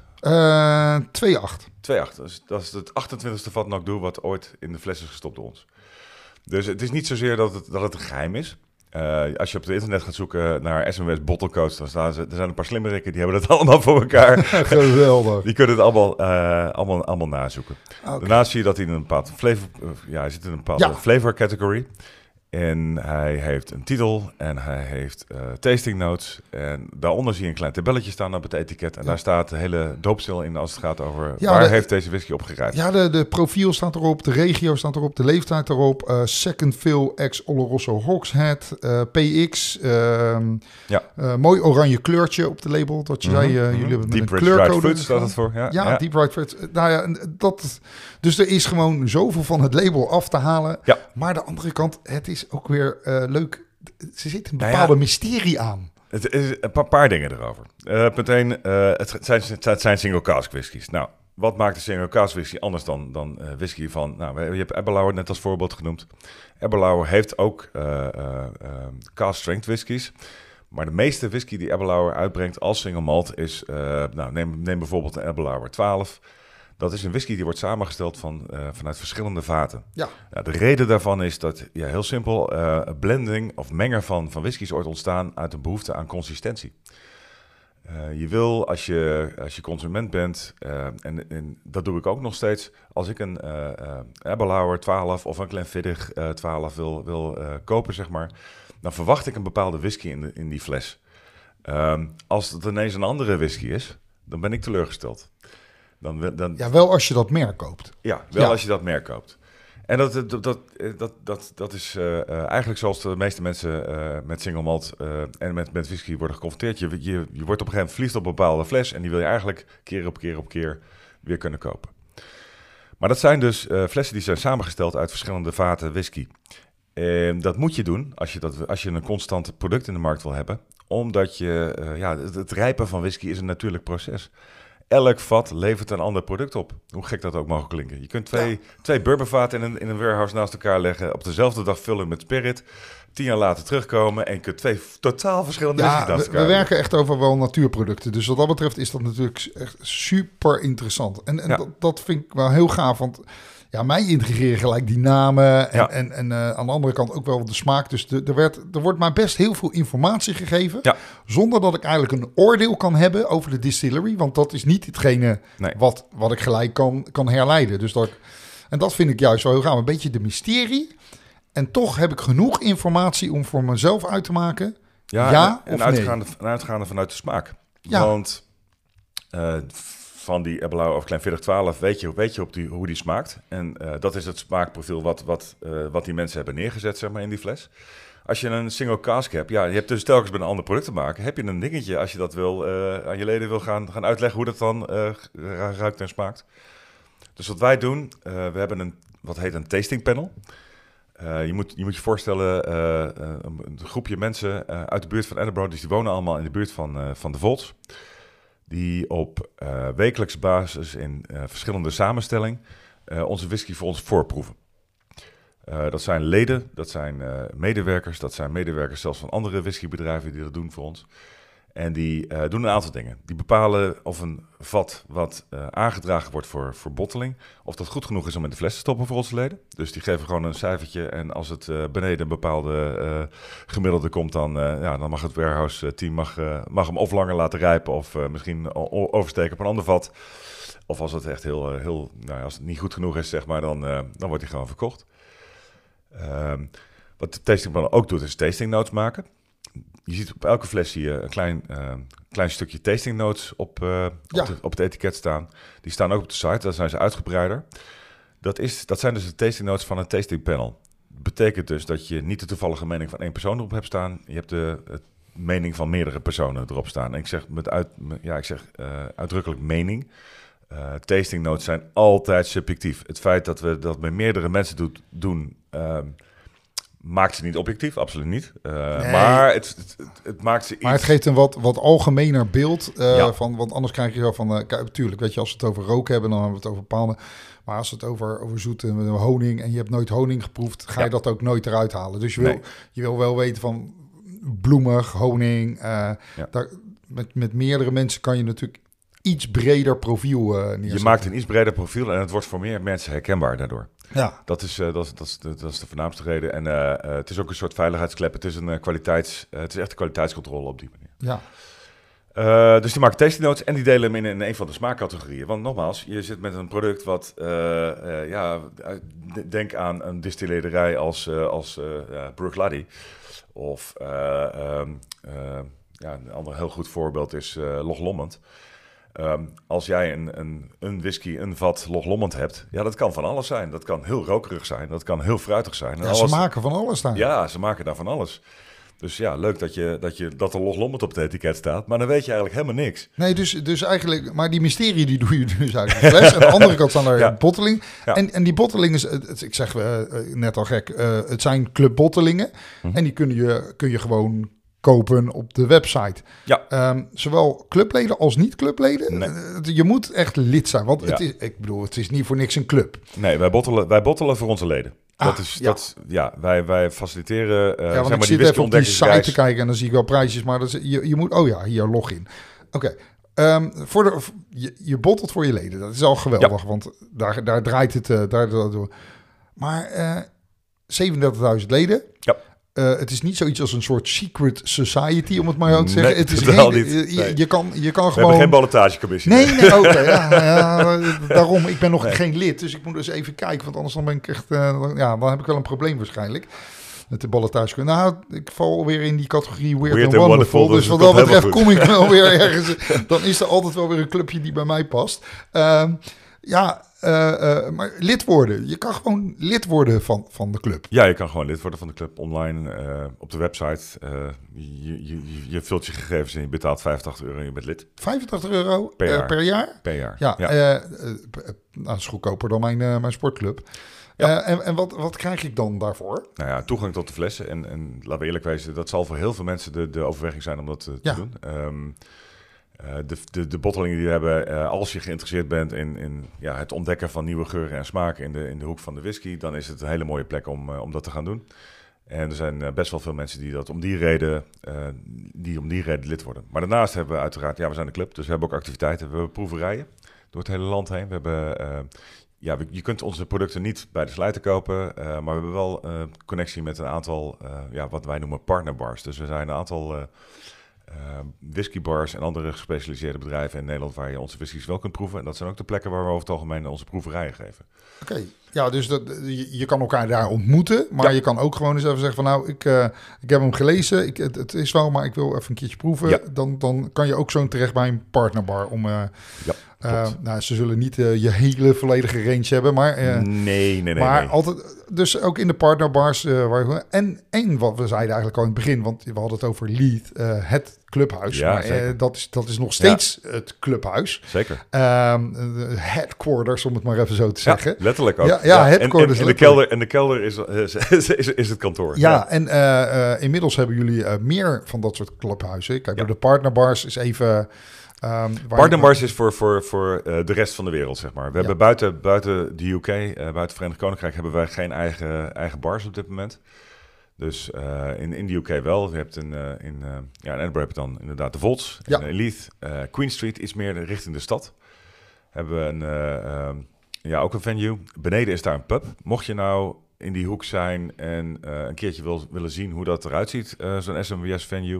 2,8. 2,8. Dus dat is het 28e vat Nokdu wat ooit in de fles is gestopt door ons. Dus het is niet zozeer dat het een geheim is. Als je op het internet gaat zoeken naar SMW's Bottle Codes, dan staan ze. Er zijn een paar slimmerikken die hebben dat allemaal voor elkaar. Geweldig. Die kunnen het allemaal nazoeken. Oké. Daarnaast zie je dat hij in een bepaald flavor, hij zit in een bepaalde flavor category. En hij heeft een titel en hij heeft tasting notes. En daaronder zie je een klein tabelletje staan op het etiket. En daar staat de hele doopstil in als het gaat over waar heeft deze whisky op gerijpt. Ja, de profiel staat erop, de regio staat erop, de leeftijd erop. Second Fill ex Oloroso Hogshead, PX. Mooi oranje kleurtje op de label. Dat je zei, jullie hebben met Deep een Rich Dried kleurcode. Fruit staat het voor. Ja, Deep Dried Fruit. Nou ja, dus er is gewoon zoveel van het label af te halen. Ja. Maar aan de andere kant, het is ook weer leuk. Er zit een bepaalde mysterie aan. Het is een paar dingen erover. Punt 1, het zijn single cask whiskies. Nou, wat maakt een single cask whisky anders dan whisky van... Nou, je hebt Eberlauer net als voorbeeld genoemd. Eberlauer heeft ook cask strength whiskies. Maar de meeste whisky die Eberlauer uitbrengt als single malt is... neem bijvoorbeeld een Eberlauer 12... Dat is een whisky die wordt samengesteld vanuit verschillende vaten. Ja. Nou, de reden daarvan is dat, heel simpel, blending of mengen van whiskies ooit ontstaan uit een behoefte aan consistentie. Je wil, als je consument bent, en dat doe ik ook nog steeds, als ik een Eberlauer 12 of een Glenfiddich 12 wil kopen, zeg maar, dan verwacht ik een bepaalde whisky in die fles. Als het ineens een andere whisky is, dan ben ik teleurgesteld. Ja, wel als je dat merk koopt. Ja, wel als je dat merk koopt. En dat is eigenlijk zoals de meeste mensen met single malt en met whisky worden geconfronteerd. Je wordt op een gegeven moment verliefd op een bepaalde fles en die wil je eigenlijk keer op keer weer kunnen kopen. Maar dat zijn dus flessen die zijn samengesteld uit verschillende vaten whisky. Dat moet je doen als je een constant product in de markt wil hebben. Omdat het rijpen van whisky is een natuurlijk proces. Elk vat levert een ander product op. Hoe gek dat ook mogen klinken. Je kunt twee bourbonvaten in een warehouse naast elkaar leggen. Op dezelfde dag vullen met spirit. 10 jaar later terugkomen en je kunt 2 totaal verschillende whisky naast elkaar. We werken echt over wel natuurproducten. Dus wat dat betreft is dat natuurlijk echt super interessant. En dat vind ik wel heel gaaf. Want mij intrigeren gelijk die namen. En aan de andere kant ook wel de smaak. Dus er wordt mij best heel veel informatie gegeven. Ja. Zonder dat ik eigenlijk een oordeel kan hebben over de distillery. Want dat is niet hetgene wat ik gelijk kan herleiden. Dus dat vind ik juist wel heel gaaf. Een beetje de mysterie. En toch heb ik genoeg informatie om voor mezelf uit te maken. Uitgaande vanuit de smaak. Ja. Want van die Eberlauer of Glenfiddich 12 weet je hoe die smaakt. En dat is het smaakprofiel wat die mensen hebben neergezet, zeg maar, in die fles. Als je een single cask hebt, je hebt dus telkens met een ander product te maken. Heb je een dingetje als je dat wil aan je leden wil gaan uitleggen hoe dat dan ruikt en smaakt. Dus wat wij doen, we hebben wat heet een tasting panel. Je moet je voorstellen, een groepje mensen uit de buurt van Edinburgh, dus die wonen allemaal in de buurt van de Volts. Die op wekelijkse basis in verschillende samenstelling onze whisky voor ons voorproeven. Dat zijn leden, dat zijn medewerkers, dat zijn medewerkers zelfs van andere whiskybedrijven die dat doen voor ons. En die doen een aantal dingen. Die bepalen of een vat wat aangedragen wordt voor botteling, of dat goed genoeg is om in de fles te stoppen voor onze leden. Dus die geven gewoon een cijfertje en als het beneden een bepaalde gemiddelde komt, dan mag het warehouse team mag hem of langer laten rijpen of misschien oversteken op een ander vat. Of als het echt als het niet goed genoeg is, zeg maar, dan wordt hij gewoon verkocht. Wat de tastingpanel ook doet, is tasting notes maken. Je ziet op elke fles een klein stukje tasting notes op het etiket staan. Die staan ook op de site, daar zijn ze uitgebreider. Dat zijn dus de tasting notes van een tasting panel. Dat betekent dus dat je niet de toevallige mening van één persoon erop hebt staan. Je hebt de mening van meerdere personen erop staan. En ik zeg uitdrukkelijk mening. Tasting notes zijn altijd subjectief. Het feit dat we dat met meerdere mensen doen, maakt ze niet objectief, absoluut niet. Nee. Maar het maakt ze iets... Maar het geeft een wat algemener beeld Ja. van, want anders krijg je zo van, natuurlijk, weet je, als we het over rook hebben, dan hebben we het over palmen. Maar als we het over zoete honing en je hebt nooit honing geproefd, ga je dat ook nooit eruit halen. Dus je wil wel weten van bloemig, honing. Daar, met meerdere mensen kan je natuurlijk iets breder profiel neerzetten. Je maakt een iets breder profiel en het wordt voor meer mensen herkenbaar daardoor. Ja. Dat is de voornaamste reden. En het is ook een soort veiligheidsklep. Het is het is echt een kwaliteitscontrole op die manier. Ja. Dus die maken tasting notes en die delen hem in een van de smaakcategorieën. Want nogmaals, je zit met een product wat... denk aan een distilleerderij als Bruichladdich. Of een ander heel goed voorbeeld is Loch Lomond. Als jij een whisky, een vat Loch Lomond hebt, dat kan van alles zijn. Dat kan heel rokerig zijn, dat kan heel fruitig zijn. Ja, ze maken van alles daar. Ja, ze maken daar van alles. Dus leuk dat er Loch Lomond op het etiket staat, maar dan weet je eigenlijk helemaal niks. Nee, dus eigenlijk, maar die mysterie die doe je dus uit de fles. Aan de andere kant staan er botteling. Ja. En die botteling is, ik zeg net al gek, het zijn clubbottelingen. En die kun je gewoon kopen op de website. Ja. Zowel clubleden als niet-clubleden. Nee. Je moet echt lid zijn, want het is niet voor niks een club. Nee, wij bottelen voor onze leden. Wij faciliteren want ik zit even op die site te kijken en dan zie ik wel prijsjes, maar je moet, hier login. Oké. Je bottelt voor je leden, dat is al geweldig, want daar draait het door. Maar 37.000 leden. Ja. Het is niet zoiets als een soort secret society, om het maar zo te zeggen. Nee, het is totaal niet. Nee. Je kan We gewoon... hebben geen ballotagecommissie. Nee, oké. Daarom, ik ben nog geen lid, dus ik moet dus even kijken, want anders dan ben ik echt... dan heb ik wel een probleem waarschijnlijk. Met de ballotage. Nou, ik val weer in die categorie weird and wonderful. Dus wat dat betreft kom ik wel weer ergens. Dan is er altijd wel weer een clubje die bij mij past. Maar lid worden. Je kan gewoon lid worden van de club. Ja, je kan gewoon lid worden van de club online op de website. Je vult je gegevens in, je betaalt €85 en je bent lid. €85 per jaar? Per jaar? Ja. Dat is goedkoper dan mijn sportclub. Ja. En wat krijg ik dan daarvoor? Nou ja, toegang tot de flessen. En laten we eerlijk wezen, dat zal voor heel veel mensen de overweging zijn om dat te doen. De bottelingen die we hebben, als je geïnteresseerd bent in het ontdekken van nieuwe geuren en smaken in de hoek van de whisky, dan is het een hele mooie plek om dat te gaan doen. En er zijn best wel veel mensen die dat om die reden lid worden. Maar daarnaast hebben we uiteraard, we zijn een club, dus we hebben ook activiteiten. We hebben proeverijen door het hele land heen. We hebben... je kunt onze producten niet bij de slijter kopen, maar we hebben wel connectie met een aantal, wat wij noemen partnerbars. Dus er zijn een aantal whiskybars en andere gespecialiseerde bedrijven in Nederland waar je onze whiskies wel kunt proeven. En dat zijn ook de plekken waar we over het algemeen onze proeverijen geven. Oké. Ja, dus je kan elkaar daar ontmoeten, maar je kan ook gewoon eens even zeggen van ik heb hem gelezen, het is wel, maar ik wil even een keertje proeven. Ja. Dan kan je ook zo terecht bij een partnerbar om... ze zullen niet je hele volledige range hebben, maar... Nee. Altijd, dus ook in de partnerbars. En wat we zeiden eigenlijk al in het begin, want we hadden het over Leith, het clubhuis. Ja, maar dat is nog steeds het clubhuis. Zeker. Headquarters, om het maar even zo te zeggen. Ja, letterlijk ook. Headquarters. En de kelder is het kantoor. Ja, en inmiddels hebben jullie meer van dat soort clubhuizen. Kijk, de partnerbars is even... Partnerbars is voor de rest van de wereld, zeg maar. We hebben buiten de UK, buiten het Verenigd Koninkrijk, hebben wij geen eigen bars op dit moment. Dus in de UK wel. Je hebt in Edinburgh heb je dan inderdaad de Volts. Ja. In Leith, Queen Street, iets meer richting de stad. Hebben we ook een venue. Beneden is daar een pub. Mocht je nou in die hoek zijn en een keertje willen zien hoe dat eruit ziet, zo'n SMWS venue...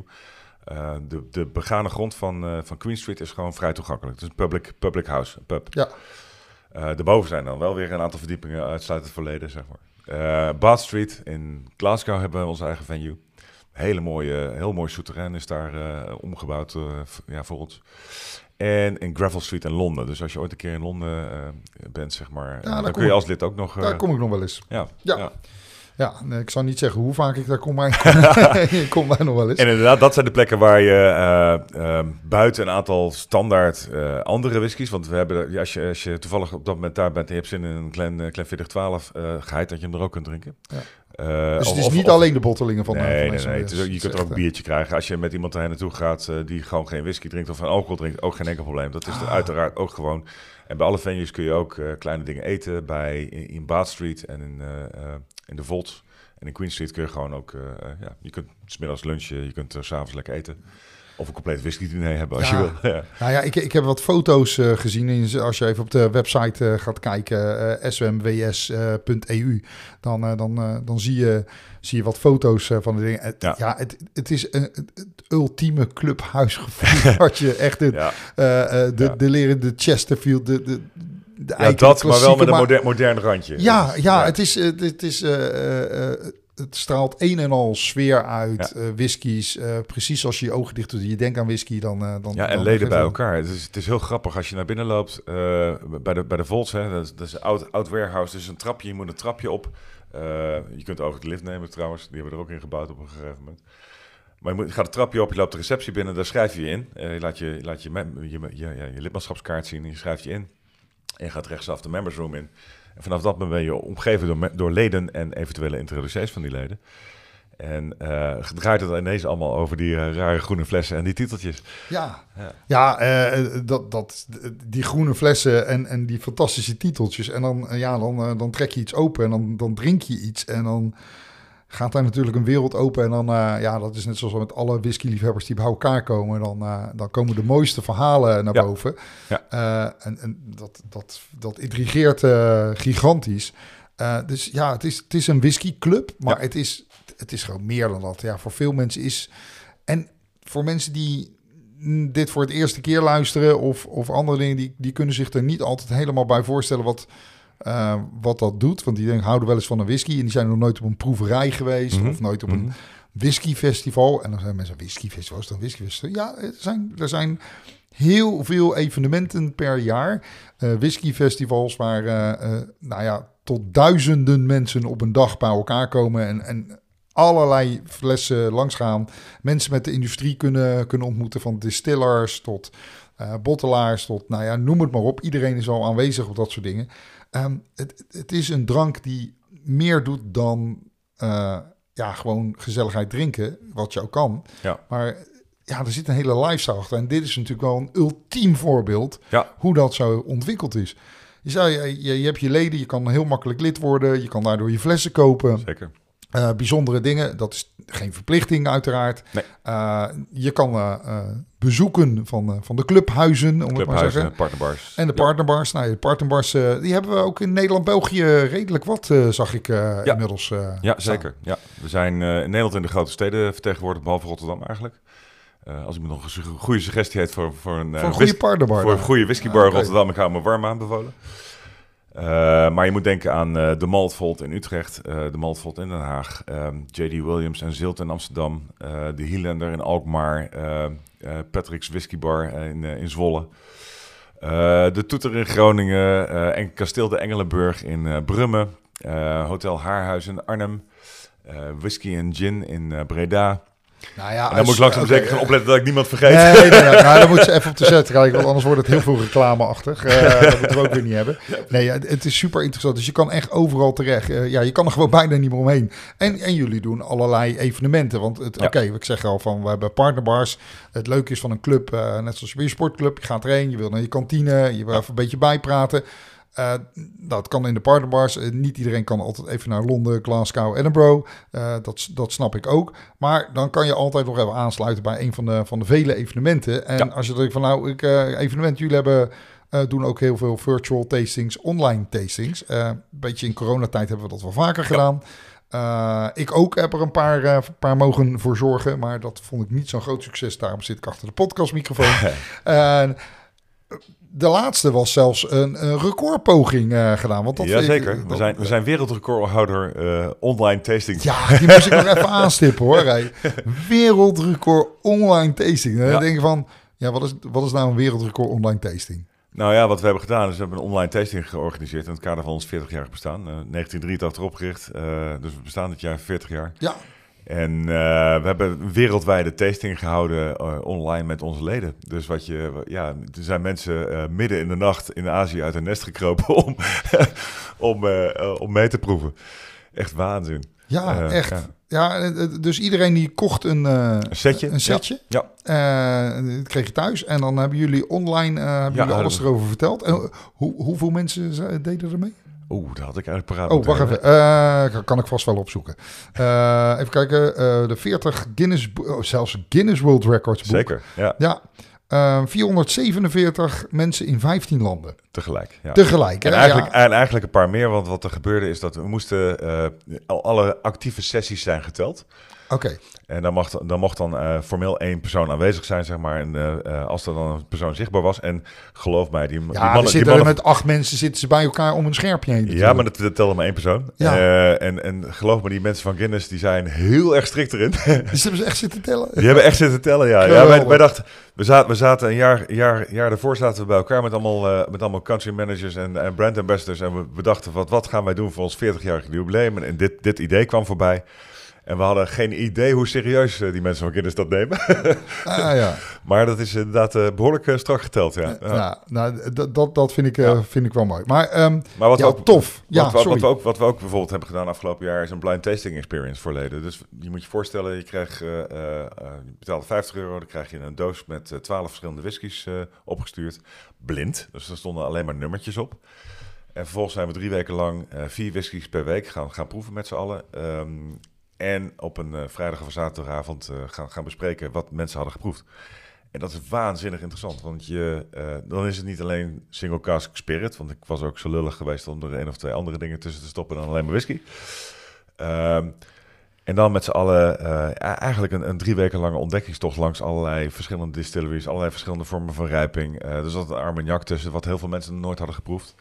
De begane grond van Queen Street is gewoon vrij toegankelijk. Het is een public house, een pub. Ja. Daarboven zijn dan wel weer een aantal verdiepingen uitsluitend voor leden, zeg maar. Bath Street in Glasgow hebben we onze eigen venue. Heel mooi souterrain is daar omgebouwd voor ons. En in Gravel Street in Londen. Dus als je ooit een keer in Londen bent, zeg maar, dan kun je als lid ook nog... Daar kom ik nog wel eens. Ja. Ja, nee, ik zou niet zeggen hoe vaak ik daar kom, maar ik kom daar nog wel eens. En inderdaad, dat zijn de plekken waar je buiten een aantal standaard andere whiskies... want we hebben, als je toevallig op dat moment daar bent en je hebt zin in een Glenfiddich 12 geheid, dat je hem er ook kunt drinken. Ja. Dus het is niet alleen de bottelingen van... Nee. Je kunt er ook een biertje krijgen. Als je met iemand erheen naartoe gaat die gewoon geen whisky drinkt of van alcohol drinkt, ook geen enkel probleem. Dat is er uiteraard ook gewoon. En bij alle venues kun je ook kleine dingen eten. In Bath Street en in de Volt en in Queen Street kun je gewoon ook... je kunt 's middags lunchen, je kunt 's avonds lekker eten. Of een compleet whisky diner hebben als je wil. Ja. Nou ja, ik heb wat foto's gezien. Als je even op de website gaat kijken, swmws.eu, dan zie je wat foto's van de dingen. Het is het ultieme clubhuisgevoel. Wat je echt de lerende Chesterfield, de dat, maar wel met een modern randje. Ja. Het is het straalt een en al sfeer uit, whiskies. Precies als je je ogen dicht doet, je denkt aan whisky, dan en leden bij elkaar. Het is heel grappig als je naar binnen loopt bij de Volts. Dat is een oud warehouse, dus een trapje. Je moet een trapje op. Je kunt over de lift nemen trouwens. Die hebben we er ook in gebouwd op een gegeven moment. Maar je gaat het trapje op, je loopt de receptie binnen, daar schrijf je je in. Je laat je lidmaatschapskaart zien en je schrijft je in. En je gaat rechtsaf de members room in. En vanaf dat moment ben je omgeven door leden en eventuele introducees van die leden. En draait het ineens allemaal over die rare groene flessen en die titeltjes. Die groene flessen en die fantastische titeltjes. En dan trek je iets open en dan drink je iets. En dan gaat daar natuurlijk een wereld open. En dan, dat is net zoals met alle whiskyliefhebbers die bij elkaar komen. Dan komen de mooiste verhalen naar boven. Ja. En dat intrigeert gigantisch. Dus ja, het is een whiskyclub, maar het is gewoon meer dan dat. Ja, voor veel mensen is... En voor mensen die dit voor het eerste keer luisteren of andere dingen, die kunnen zich er niet altijd helemaal bij voorstellen wat dat doet. Want die houden wel eens van een whisky en die zijn nog nooit op een proeverij geweest of nooit op een whiskyfestival. En dan zijn mensen, whiskyfestival is dan whiskyfestival? Ja, er zijn heel veel evenementen per jaar. Whiskyfestivals waar tot duizenden mensen op een dag bij elkaar komen en allerlei flessen langsgaan. Mensen met de industrie kunnen ontmoeten, van distillers tot bottelaars tot, noem het maar op. Iedereen is al aanwezig op dat soort dingen. Het is een drank die meer doet dan gewoon gezelligheid drinken, wat je ook kan. Ja. Maar er zit een hele lifestyle achter. En dit is natuurlijk wel een ultiem voorbeeld hoe dat zo ontwikkeld is. Je hebt je leden, je kan heel makkelijk lid worden. Je kan daardoor je flessen kopen. Zeker. Bijzondere dingen, dat is geen verplichting uiteraard. Nee. Je kan bezoeken van de clubhuizen, om het maar te zeggen. Partnerbars. En de partnerbars. De partnerbars, die hebben we ook in Nederland-België redelijk wat, zag ik inmiddels. Zeker. Ja. We zijn in Nederland in de grote steden vertegenwoordigd, behalve Rotterdam eigenlijk. Als ik me nog een goede suggestie heeft voor een goede partnerbar. Voor een goede whiskybar Rotterdam, ik hou me warm aanbevolen. Maar je moet denken aan de Maltvault in Utrecht, de Maltvault in Den Haag, J.D. Williams en Zilt in Amsterdam, de Hielander in Alkmaar, Patrick's Whiskybar in Zwolle, de Toeter in Groningen, en Kasteel de Engelenburg in Brummen, Hotel Haarhuis in Arnhem, Whisky and Gin in Breda. En dan moet ik langzaam zeker gaan opletten dat ik niemand vergeet. Nee, dan moet je even op de zet kijken, want anders wordt het heel veel reclameachtig. Dat moeten we ook weer niet hebben. Nee, het is super interessant. Dus je kan echt overal terecht. Je kan er gewoon bijna niet meer omheen. En jullie doen allerlei evenementen. Want ik zeg al van, we hebben partnerbars. Het leuke is van een club, net zoals bij je sportclub. Je gaat erheen, je wil naar je kantine, je wil even een beetje bijpraten. Dat kan in de partnerbars. Niet iedereen kan altijd even naar Londen, Glasgow, Edinburgh. Dat snap ik ook. Maar dan kan je altijd nog even aansluiten bij een van de vele evenementen. En als je denkt van evenement, jullie doen ook heel veel virtual tastings, online tastings. Een beetje in coronatijd hebben we dat wel vaker gedaan. Ik ook heb er een paar mogen voor zorgen, maar dat vond ik niet zo'n groot succes. Daarom zit ik achter de podcastmicrofoon. De laatste was zelfs een recordpoging gedaan. Want zeker. We zijn wereldrecordhouder online tasting. Ja, die moest ik nog even aanstippen hoor. Wereldrecord online tasting. Dan denk je van, wat is nou een wereldrecord online tasting? Nou ja, wat we hebben gedaan is we hebben een online tasting georganiseerd in het kader van ons 40-jarig bestaan. 1983 opgericht, dus we bestaan dit jaar 40 jaar. Ja. En we hebben een wereldwijde tasting gehouden online met onze leden. Dus er zijn mensen midden in de nacht in Azië uit hun nest gekropen om mee te proeven. Echt waanzin. Ja, echt. Ja, dus iedereen die kocht een setje. Een setje. Ja. Dat kreeg je thuis. En dan hebben jullie online alles erover verteld. En hoeveel mensen deden er mee? Dat had ik eigenlijk paraat. Wacht even. Kan ik vast wel opzoeken. Even kijken. De 40 zelfs Guinness World Records boek. Zeker, ja. 447 mensen in 15 landen. Tegelijk, ja. Tegelijk, en eigenlijk een paar meer, want wat er gebeurde is dat we moesten... alle actieve sessies zijn geteld. Oké. En dan mocht formeel 1 persoon aanwezig zijn, zeg maar. En als er dan een persoon zichtbaar was. En geloof mij, die mannen... met 8 mensen zitten ze bij elkaar om een schermpje heen. Ja, maar dat telde maar 1 persoon. Ja. En geloof me, die mensen van Guinness, die zijn heel erg strikt erin. Dus hebben ze echt zitten tellen? Die hebben echt zitten tellen, ja. Wij dachten... We zaten een jaar daarvoor zaten we bij elkaar met allemaal country managers en brand ambassadors. En we bedachten, wat gaan wij doen voor ons 40-jarig jubileum? En dit idee kwam voorbij. En we hadden geen idee hoe serieus die mensen van Guinness dat nemen. Ja. Maar dat is inderdaad behoorlijk strak geteld, ja. Dat vind ik wel mooi. Maar wat we ook, tof. Wat we ook bijvoorbeeld hebben gedaan afgelopen jaar is een blind tasting experience voor leden. Dus je moet je voorstellen, je betaalde €50, dan krijg je een doos met 12 verschillende whiskies opgestuurd. Blind, dus er stonden alleen maar nummertjes op. En vervolgens zijn we 3 weken lang 4 whiskies per week gaan proeven met z'n allen. En op een vrijdag of zaterdagavond gaan bespreken wat mensen hadden geproefd. En dat is waanzinnig interessant, want dan is het niet alleen single cask spirit, want ik was ook zo lullig geweest om er 1 of 2 andere dingen tussen te stoppen dan alleen maar whisky. En dan met z'n allen eigenlijk een 3 weken lange ontdekkingstocht langs allerlei verschillende distilleries, allerlei verschillende vormen van rijping. Er zat een Armagnac tussen, wat heel veel mensen nooit hadden geproefd.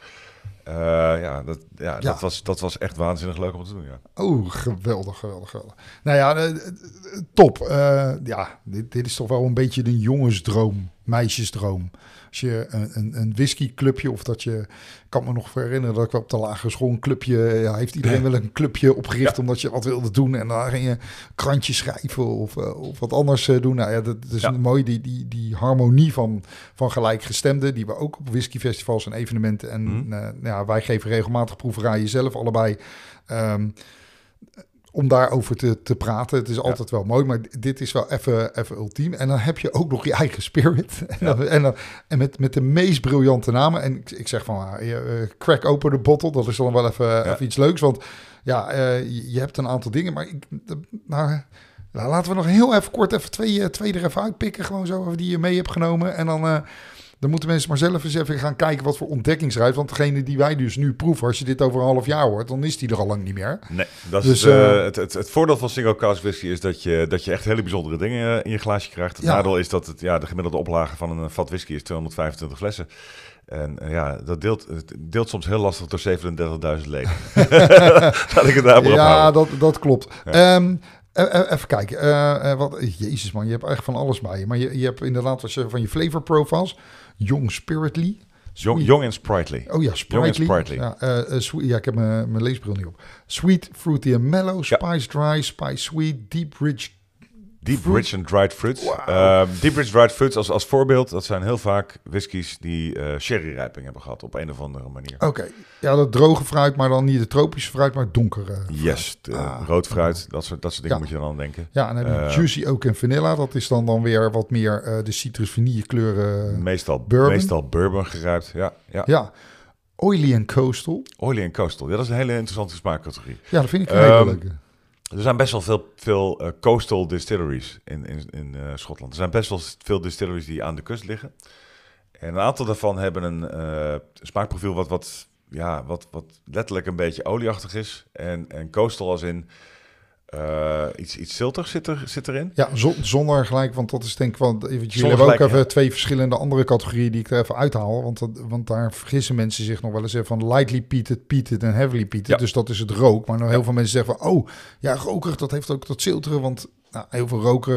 Dat was echt waanzinnig leuk om te doen, ja. Oh, geweldig. Nou ja, top. Dit is toch wel een beetje een jongensdroom, meisjesdroom. Als je een whiskyclubje of dat je... Ik kan me nog herinneren dat ik op de lagere school een clubje... heeft iedereen wel een clubje opgericht omdat je wat wilde doen. En dan ging je krantjes schrijven of wat anders doen. Nou ja, dat is mooi die harmonie van gelijkgestemden... die we ook op whiskyfestivals en evenementen... en wij geven regelmatig proeverijen zelf allebei... om daarover te praten. Het is altijd wel mooi, maar dit is wel even ultiem. En dan heb je ook nog je eigen spirit. En met de meest briljante namen. En ik zeg van, crack open de bottle. Dat is dan wel even iets leuks. Want je hebt een aantal dingen. Maar laten we nog heel even kort twee er even uitpikken. Gewoon zo, die je mee hebt genomen. En dan moeten mensen maar zelf eens even gaan kijken wat voor ontdekkingsreis. Want degene die wij dus nu proeven, als je dit over een half jaar hoort, dan is die er al lang niet meer. Nee, dat is het voordeel van single cask whisky is dat je echt hele bijzondere dingen in je glaasje krijgt. Het nadeel is dat de gemiddelde oplage van een vat whisky is 225 flessen. En dat deelt soms heel lastig door 37.000 leden. Laat ik het daar maar houden. Dat klopt. Ja. Even kijken. Jezus man, je hebt echt van alles bij je. Maar je hebt inderdaad van je flavor profiles. Young Spiritly. Young and Sprightly. Oh ja, Sprightly. Ja, ik heb mijn leesbril niet op. Sweet, fruity and mellow. Spice dry, spice sweet. Deep rich and dried fruits. Wow. Deep rich dried fruits als voorbeeld. Dat zijn heel vaak whiskies die sherryrijping hebben gehad op een of andere manier. Oké. Ja, dat droge fruit, maar dan niet de tropische fruit, maar het donkere fruit. Yes, rood fruit. Dat soort dingen moet je dan aan denken. Ja, en dan heb je juicy oak en vanilla. Dat is dan weer wat meer de citrus vanille kleuren. Meestal bourbon geruimd. Ja. Oily and coastal. Oily and coastal. Ja, dat is een hele interessante smaakcategorie. Ja, dat vind ik een hele leuke. Er zijn best wel veel coastal distilleries in Schotland. Er zijn best wel veel distilleries die aan de kust liggen. En een aantal daarvan hebben een smaakprofiel wat letterlijk een beetje olieachtig is. En coastal als in iets ziltigs zit erin. Ja, zonder gelijk, want dat is denk ik wel... Jullie hebben ook even 2 verschillende andere categorieën die ik er even uithaal. Want daar vergissen mensen zich nog wel eens van lightly peated en heavily peated. Ja. Dus dat is het rook. Maar heel veel mensen zeggen van, rokerig, dat heeft ook dat zilteren. Want heel veel rokerig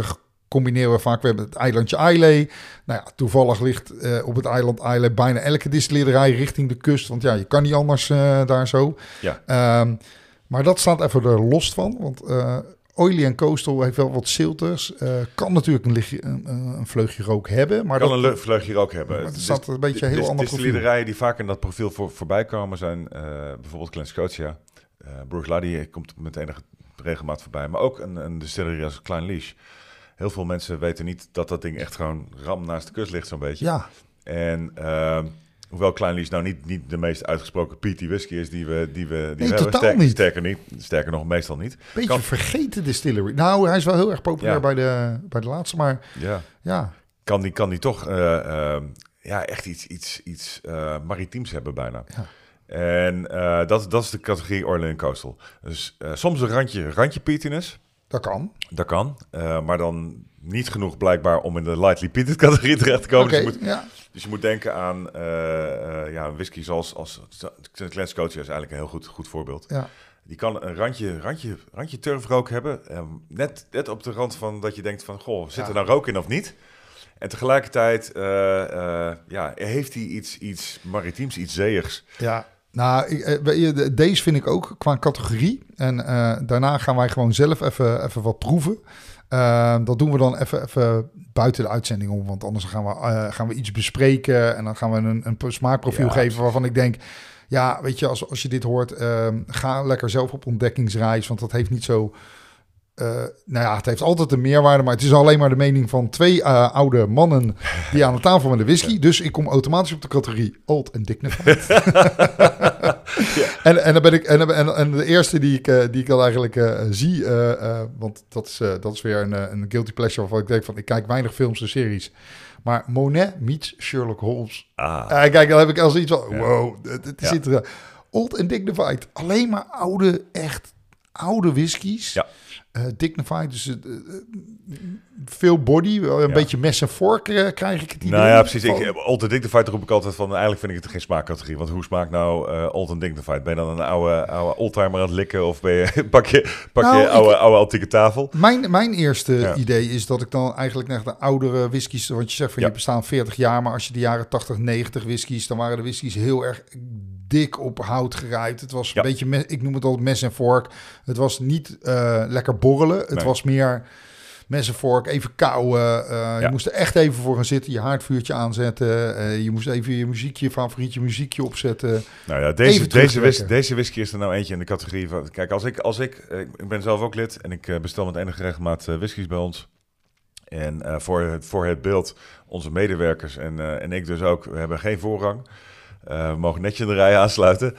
combineren we vaak weer met het eilandje Islay. Nou ja, toevallig ligt op het eiland Islay bijna elke distilleerderij richting de kust. Want ja, je kan niet anders daar zo. Ja. Maar dat staat even er los van. Want Oily & Coastal heeft wel wat zilters. Kan natuurlijk een vleugje rook hebben. Maar kan een vleugje rook hebben. Maar het staat een beetje een heel ander profiel. Distilleerderijen die vaak in dat profiel voorbij komen zijn bijvoorbeeld Glen Scotia. Bruichladdich komt met enige regelmaat voorbij. Maar ook een distillerie als Klein Leash. Heel veel mensen weten niet dat dat ding echt gewoon ram naast de kust ligt zo'n beetje. Ja. En hoewel Klein Leash nou niet de meest uitgesproken peaty whisky is die we Nee, hebben. totaal niet. Sterker nog, meestal niet. Beetje vergeten distillery. Nou, hij is wel heel erg populair bij de laatste, maar ja. Kan die toch echt iets maritiems hebben bijna. Ja. En dat is de categorie Oily & Coastal. Dus soms een randje peatiness. Dat kan. Maar dan niet genoeg blijkbaar om in de lightly peated categorie terecht te komen. Okay, dus je moet denken aan een whisky zoals Glen Scotia is eigenlijk een heel goed voorbeeld. Ja. Die kan een randje turfrook hebben. Net op de rand van dat je denkt van, goh, zit er nou rook in of niet? En tegelijkertijd heeft hij iets maritiems, iets zeeigs. Ja. Nou, deze vind ik ook qua categorie. En daarna gaan wij gewoon zelf even wat proeven. Dat doen we dan even buiten de uitzending om. Want anders gaan we iets bespreken. En dan gaan we een smaakprofiel geven waarvan ik denk... Ja, weet je, als je dit hoort, ga lekker zelf op ontdekkingsreis. Want dat heeft niet zo... het heeft altijd een meerwaarde, maar het is alleen maar de mening van 2 oude mannen die aan de tafel met de whisky. Ja. Dus ik kom automatisch op de categorie Old and Dignified. En dan ben ik en de eerste die ik dan eigenlijk zie, want dat is weer een guilty pleasure waarvan ik denk van ik kijk weinig films en series. Maar Monet meets Sherlock Holmes. Kijk, dan heb ik als iets van wow, het zit er. Old and Dignified, alleen maar oude whiskies. Ja. Dignified, dus veel body, een beetje mes en vork krijg ik het idee. Nou ja, precies. Old and Dignified roep ik altijd van, eigenlijk vind ik het geen smaakcategorie. Want hoe smaakt nou Old and Dignified? Ben je dan een oude oldtimer aan het likken of pak je oude antieke tafel? Mijn eerste idee is dat ik dan eigenlijk naar de oudere whiskies, want je zegt van je bestaan 40 jaar, maar als je de jaren 80, 90 whiskies, dan waren de whiskies heel erg dik op hout gerijpt. Het was een beetje, ik noem het altijd mes en vork. Het was niet lekker borrelen. Het was meer mes en vork, even kauwen. Je moest er echt even voor gaan zitten, je haardvuurtje aanzetten. Je moest even je favorietje muziekje opzetten. Nou ja, deze whisky is er nou eentje in de categorie van... Kijk, als ik ben zelf ook lid en ik bestel met enige regelmaat whiskies bij ons. En voor het beeld, onze medewerkers en ik dus ook, we hebben geen voorrang. We mogen netjes in de rij aansluiten.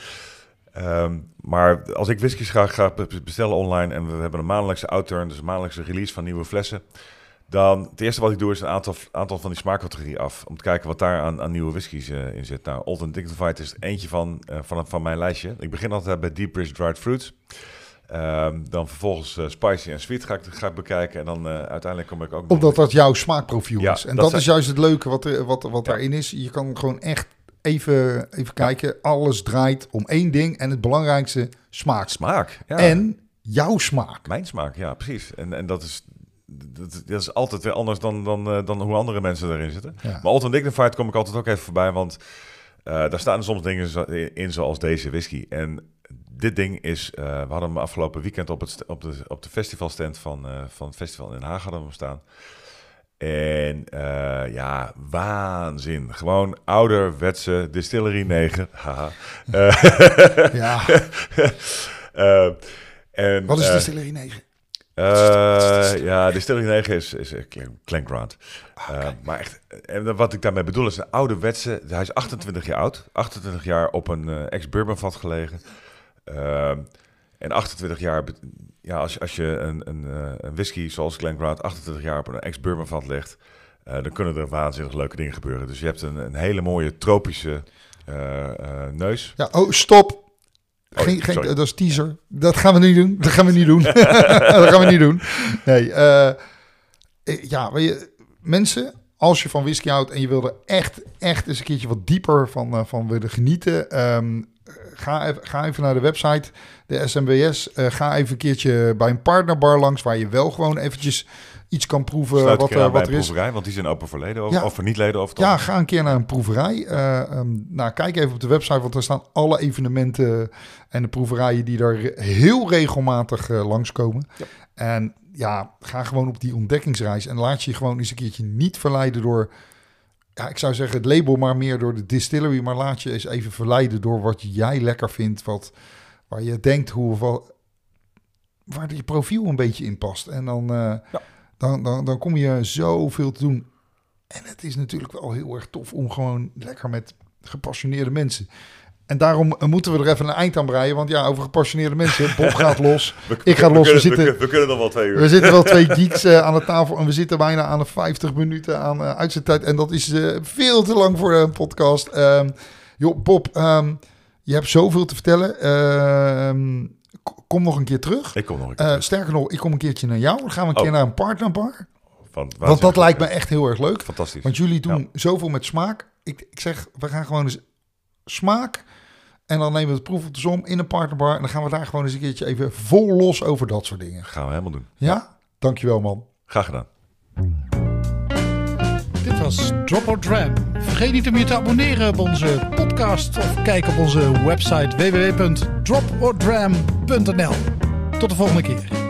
Maar als ik whiskies ga bestellen online en we hebben een maandelijkse outturn, dus een maandelijkse release van nieuwe flessen, dan het eerste wat ik doe is een aantal van die smaakcategorieën af. Om te kijken wat daar aan nieuwe whiskies in zit. Nou, Old and Dignified is eentje van mijn lijstje. Ik begin altijd bij Deep Ridge Dried Fruits. Dan vervolgens spicy en sweet ga ik bekijken. En dan uiteindelijk kom ik ook... Omdat dat jouw smaakprofiel is. En dat is juist het leuke wat daarin is. Je kan gewoon echt even kijken. Alles draait om één ding. En het belangrijkste, smaak. Smaak, ja. En jouw smaak. Mijn smaak, ja, precies. En dat is altijd weer anders dan hoe andere mensen erin zitten. Ja. Maar Old and Dignified kom ik altijd ook even voorbij. Want daar staan soms dingen in zoals deze whisky. En dit ding is... we hadden hem afgelopen weekend op de festivalstand van het festival in Den Haag hadden we hem staan. En waanzin. Gewoon ouderwetse Distillery 9. Haha. Ja. Wat is Distillery 9? Distillery 9 is Glen Grant. Maar echt, en wat ik daarmee bedoel is een ouderwetse... Hij is 28 jaar oud. 28 jaar op een ex-bourbon vat gelegen. En 28 jaar... Ja, als je een whisky zoals Glen Grant 28 jaar op een ex-bourbon vat legt... dan kunnen er waanzinnig leuke dingen gebeuren. Dus je hebt een hele mooie tropische neus. Ja, stop! Dat is teaser. Dat gaan we niet doen. Dat gaan we niet doen. Nee, weet je, mensen, als je van whisky houdt en je wil er echt eens een keertje wat dieper van willen genieten, ga even naar de website, de SMBS. Ga even een keertje bij een partnerbar langs, waar je wel gewoon eventjes iets kan proeven Sluit wat een keer aan bij er een is. proeverij, want die zijn open voor leden Ja. of voor niet-leden. Of Ja, ga een keer naar een proeverij. Kijk even op de website, want er staan alle evenementen en de proeverijen die daar heel regelmatig langskomen. Ja. En ja, ga gewoon op die ontdekkingsreis en laat je gewoon eens een keertje niet verleiden door, ja, ik zou zeggen het label, maar meer door de distillery. Maar laat je eens even verleiden door wat jij lekker vindt, waar je denkt waar je profiel een beetje in past. En dan kom je zoveel te doen. En het is natuurlijk wel heel erg tof om gewoon lekker met gepassioneerde mensen. En daarom moeten we er even een eind aan breien. Want ja, over gepassioneerde mensen. Bob gaat los. Ik ga los. We kunnen nog wel 2 uur. We zitten wel 2 geeks aan de tafel. En we zitten bijna aan de 50 minuten aan uitzendtijd. En dat is veel te lang voor een podcast. Joh, Bob, je hebt zoveel te vertellen. Kom nog een keer terug. Ik kom nog een keer terug. Sterker nog, ik kom een keertje naar jou. Dan gaan we een keer naar een partnerbar. Want dat lijkt me echt heel erg leuk. Fantastisch. Want jullie doen zoveel met smaak. Ik zeg, we gaan gewoon eens smaak. En dan nemen we het proef op de som in een partnerbar. En dan gaan we daar gewoon eens een keertje even vol los over dat soort dingen. Gaan we helemaal doen. Ja? Dankjewel, man. Graag gedaan. Dit was Drop or Dram. Vergeet niet om je te abonneren op onze podcast of kijk op onze website www.dropordram.nl. Tot de volgende keer.